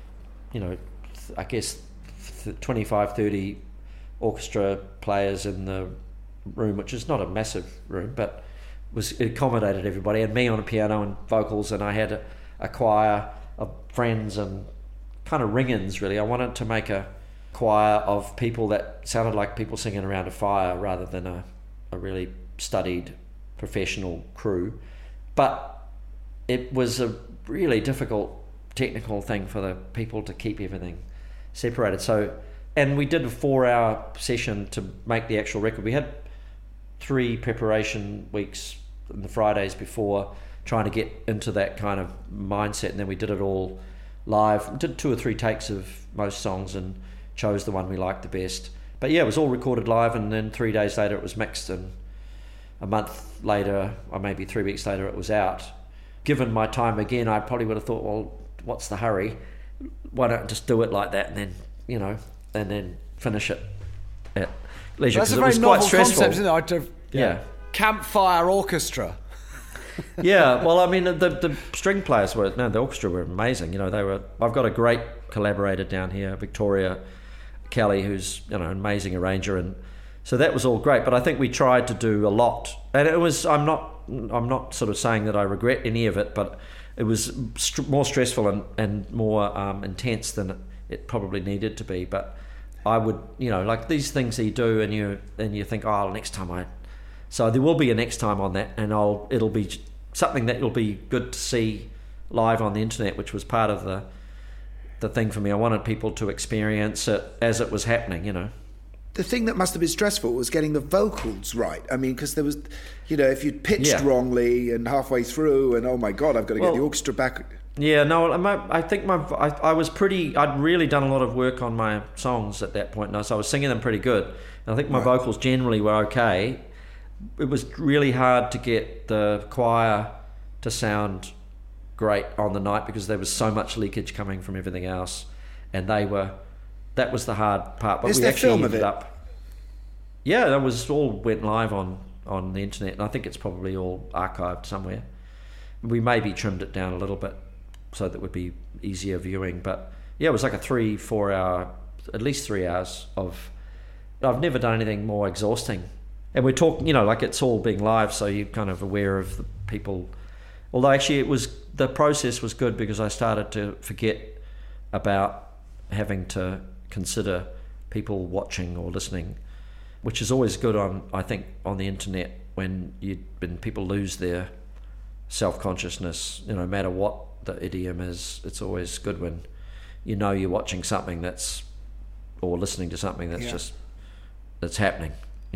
guess 25, 30 orchestra players in the room, which is not a massive room, but it accommodated everybody, and me on a piano and vocals, and I had a choir of friends and kind of ring-ins, really. I wanted to make a choir of people that sounded like people singing around a fire rather than a really studied professional crew. But it was a really difficult technical thing for the people to keep everything separated. And we did a 4-hour session to make the actual record. We had 3 preparation weeks in the Fridays before, trying to get into that kind of mindset, and then we did it all live. We did 2 or 3 takes of most songs and chose the one we liked the best. But yeah, it was all recorded live, and then 3 days later it was mixed, and a month later, or maybe 3 weeks later, it was out. Given my time again, I probably would have thought, well, what's the hurry? Why don't I just do it like that, and then and then finish it at leisure? That's a very novel concept, isn't it? Yeah. Campfire orchestra. Yeah, well, I mean, the string players the orchestra were amazing. I've got a great collaborator down here, Victoria Kelly, who's an amazing arranger, and so that was all great. But I think we tried to do a lot, and it was. I'm not sort of saying that I regret any of it, but it was more stressful and more intense than it probably needed to be. But I would, like these things that you do, and you think, oh, next time so there will be a next time on that, and it'll be something that will be good to see live on the internet, which was part of the thing for me. I wanted people to experience it as it was happening, The thing that must have been stressful was getting the vocals right. I mean, because there was, if you'd pitched wrongly and halfway through, and oh my God, I've got to get the orchestra back. Yeah, no, I think I was I'd really done a lot of work on my songs at that point, so I was singing them pretty good. And I think my vocals generally were okay. It was really hard to get the choir to sound great on the night because there was so much leakage coming from everything else, and that was the hard part. But is there film of it? Yeah, that was all went live on the internet, and I think it's probably all archived somewhere. We maybe trimmed it down a little bit so that it would be easier viewing, but yeah, it was like a 3-4 hour, at least 3 hours of. I've never done anything more exhausting. And we're talking, like it's all being live, so you're kind of aware of the people. Although actually the process was good because I started to forget about having to consider people watching or listening, which is always good I think on the internet when people lose their self-consciousness, no matter what the idiom is. It's always good when you're watching something or listening to something that's happening,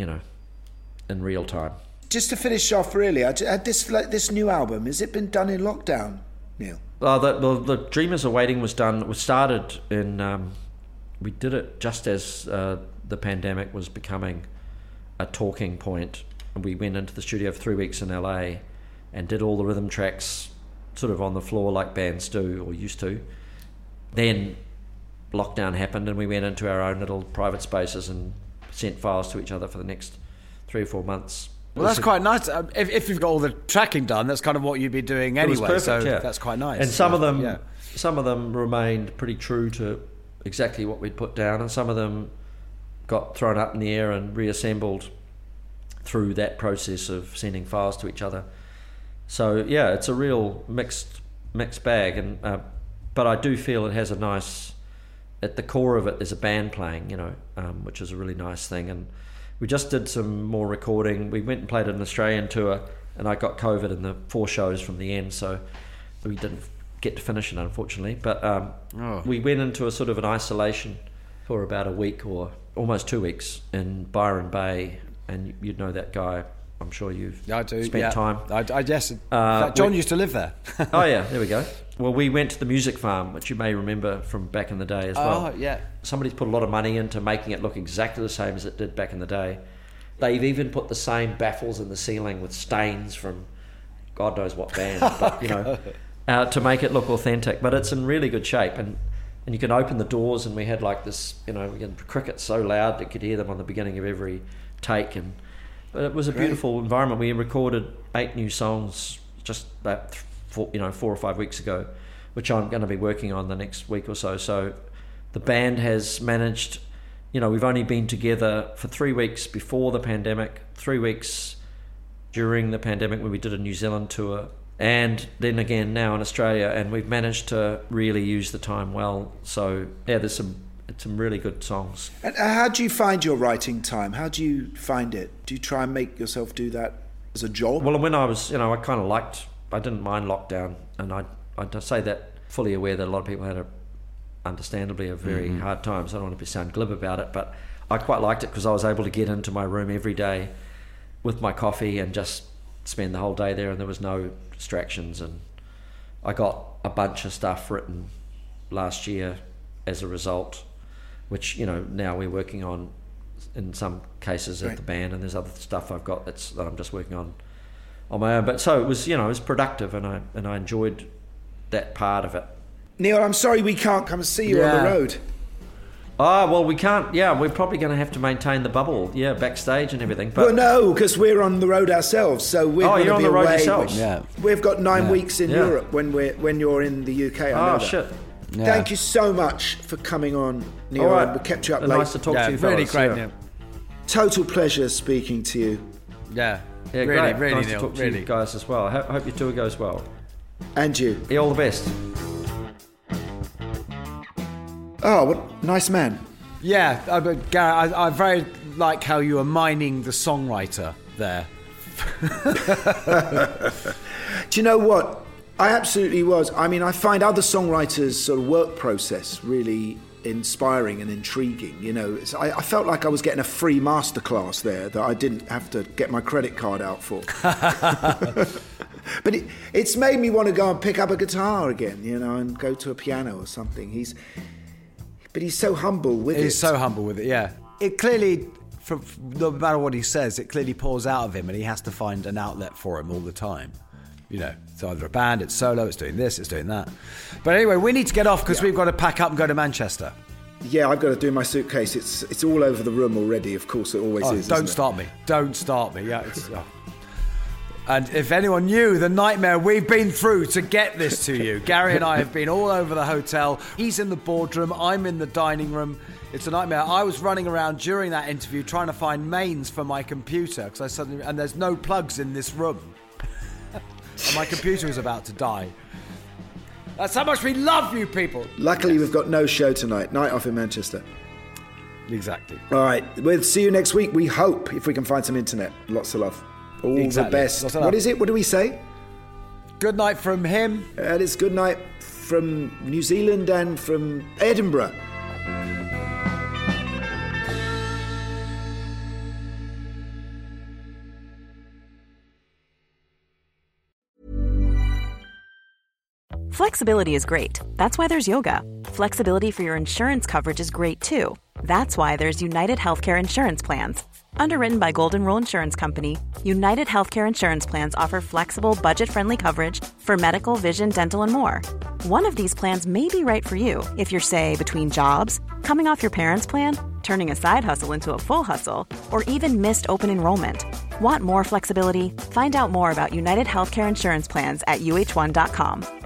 in real time. Just to finish off, really, this new album, has it been done in lockdown, Neil? The Dreamers Are Waiting was started in. We did it just as the pandemic was becoming a talking point. We went into the studio for 3 weeks in LA and did all the rhythm tracks sort of on the floor like bands do or used to. Then lockdown happened and we went into our own little private spaces and sent files to each other for the next 3 or 4 months. Well, that's quite nice. If you've got all the tracking done, that's kind of what you'd be doing anyway. Perfect, that's quite nice. And some of them remained pretty true to exactly what we'd put down, and some of them got thrown up in the air and reassembled through that process of sending files to each other. So yeah, it's a real mixed bag, and but I do feel it has a nice. At the core of it, there's a band playing, which is a really nice thing. And we just did some more recording. We went and played an Australian tour and I got COVID in the 4 shows from the end, so we didn't get to finish it, unfortunately. But we went into a sort of an isolation for about a week or almost 2 weeks in Byron Bay, and you'd know that guy. I'm sure you've spent time. Yes. In fact, John used to live there. Oh yeah, there we go. Well, we went to the Music Farm, which you may remember from back in the day as well. Oh yeah. Somebody's put a lot of money into making it look exactly the same as it did back in the day. They've even put the same baffles in the ceiling with stains from God knows what band, but to make it look authentic. But it's in really good shape, and you can open the doors, and we had like this, we had crickets so loud that you could hear them on the beginning of every take, but it was a beautiful environment. We recorded 8 new songs just about 4 or 5 weeks ago, which I'm going to be working on the next week or so. So the band has managed, we've only been together for 3 weeks before the pandemic, 3 weeks during the pandemic when we did a New Zealand tour, and then again now in Australia, and we've managed to really use the time well. So yeah, there's some really good songs. And how do you find your writing time? How do you find it? Do you try and make yourself do that as a job? Well, when I was, I didn't mind lockdown, and I'd say that fully aware that a lot of people had understandably a very hard time, so I don't want to sound glib about it, but I quite liked it because I was able to get into my room every day with my coffee and just spend the whole day there, and there was no distractions, and I got a bunch of stuff written last year as a result, which now we're working on in some cases at the band, and there's other stuff I've got that I'm just working on my own. But so it was, it was productive, and I enjoyed that part of it. Neil, I'm sorry we can't come and see you on the road. Oh, well, we can't. Yeah, we're probably going to have to maintain the bubble, backstage and everything. But well, no, because we're on the road ourselves, so we're going to be on the road away. yourselves. Yeah. We've got 9 weeks in Europe when you're in the UK. I know that. Shit. Yeah. Thank you so much for coming on, Neil. All right. We kept you up late. Nice to talk to you, really fellas. great, Neil. Total pleasure speaking to you. Yeah, really, great. Really, nice Neil. to talk to you guys as well. I hope your tour goes well. And you. Yeah, all the best. Oh, what nice man. Yeah, but Gary, I very like how you were mining the songwriter there. Do you know what? I absolutely was. I mean, I find other songwriters' sort of work process really inspiring and intriguing. I felt like I was getting a free masterclass there that I didn't have to get my credit card out for. But it's made me want to go and pick up a guitar again, and go to a piano or something. But he's so humble with it. He's so humble with it, yeah. It clearly, no matter what he says, it clearly pours out of him, and he has to find an outlet for him all the time. It's either a band, it's solo, it's doing this, it's doing that. But anyway, we need to get off because we've got to pack up and go to Manchester. Yeah, I've got to do my suitcase. It's all over the room already, of course it always is. Don't start me. Don't start me. Yeah, And if anyone knew the nightmare we've been through to get this to you, Gary and I have been all over the hotel. He's in the boardroom, I'm in the dining room. It's a nightmare. I was running around during that interview trying to find mains for my computer and there's no plugs in this room. And my computer was about to die. That's how much we love you people. Luckily, we've got no show tonight. Night off in Manchester. Exactly. All right. We'll see you next week. We hope, if we can find some internet. Lots of love. All the best. What is it? What do we say? Good night from him. And it's good night from New Zealand and from Edinburgh. Flexibility is great. That's why there's yoga. Flexibility for your insurance coverage is great too. That's why there's United Healthcare Insurance Plans. Underwritten by Golden Rule Insurance Company, United Healthcare Insurance Plans offer flexible, budget-friendly coverage for medical, vision, dental, and more. One of these plans may be right for you if you're, say, between jobs, coming off your parents' plan, turning a side hustle into a full hustle, or even missed open enrollment. Want more flexibility? Find out more about United Healthcare Insurance Plans at uh1.com.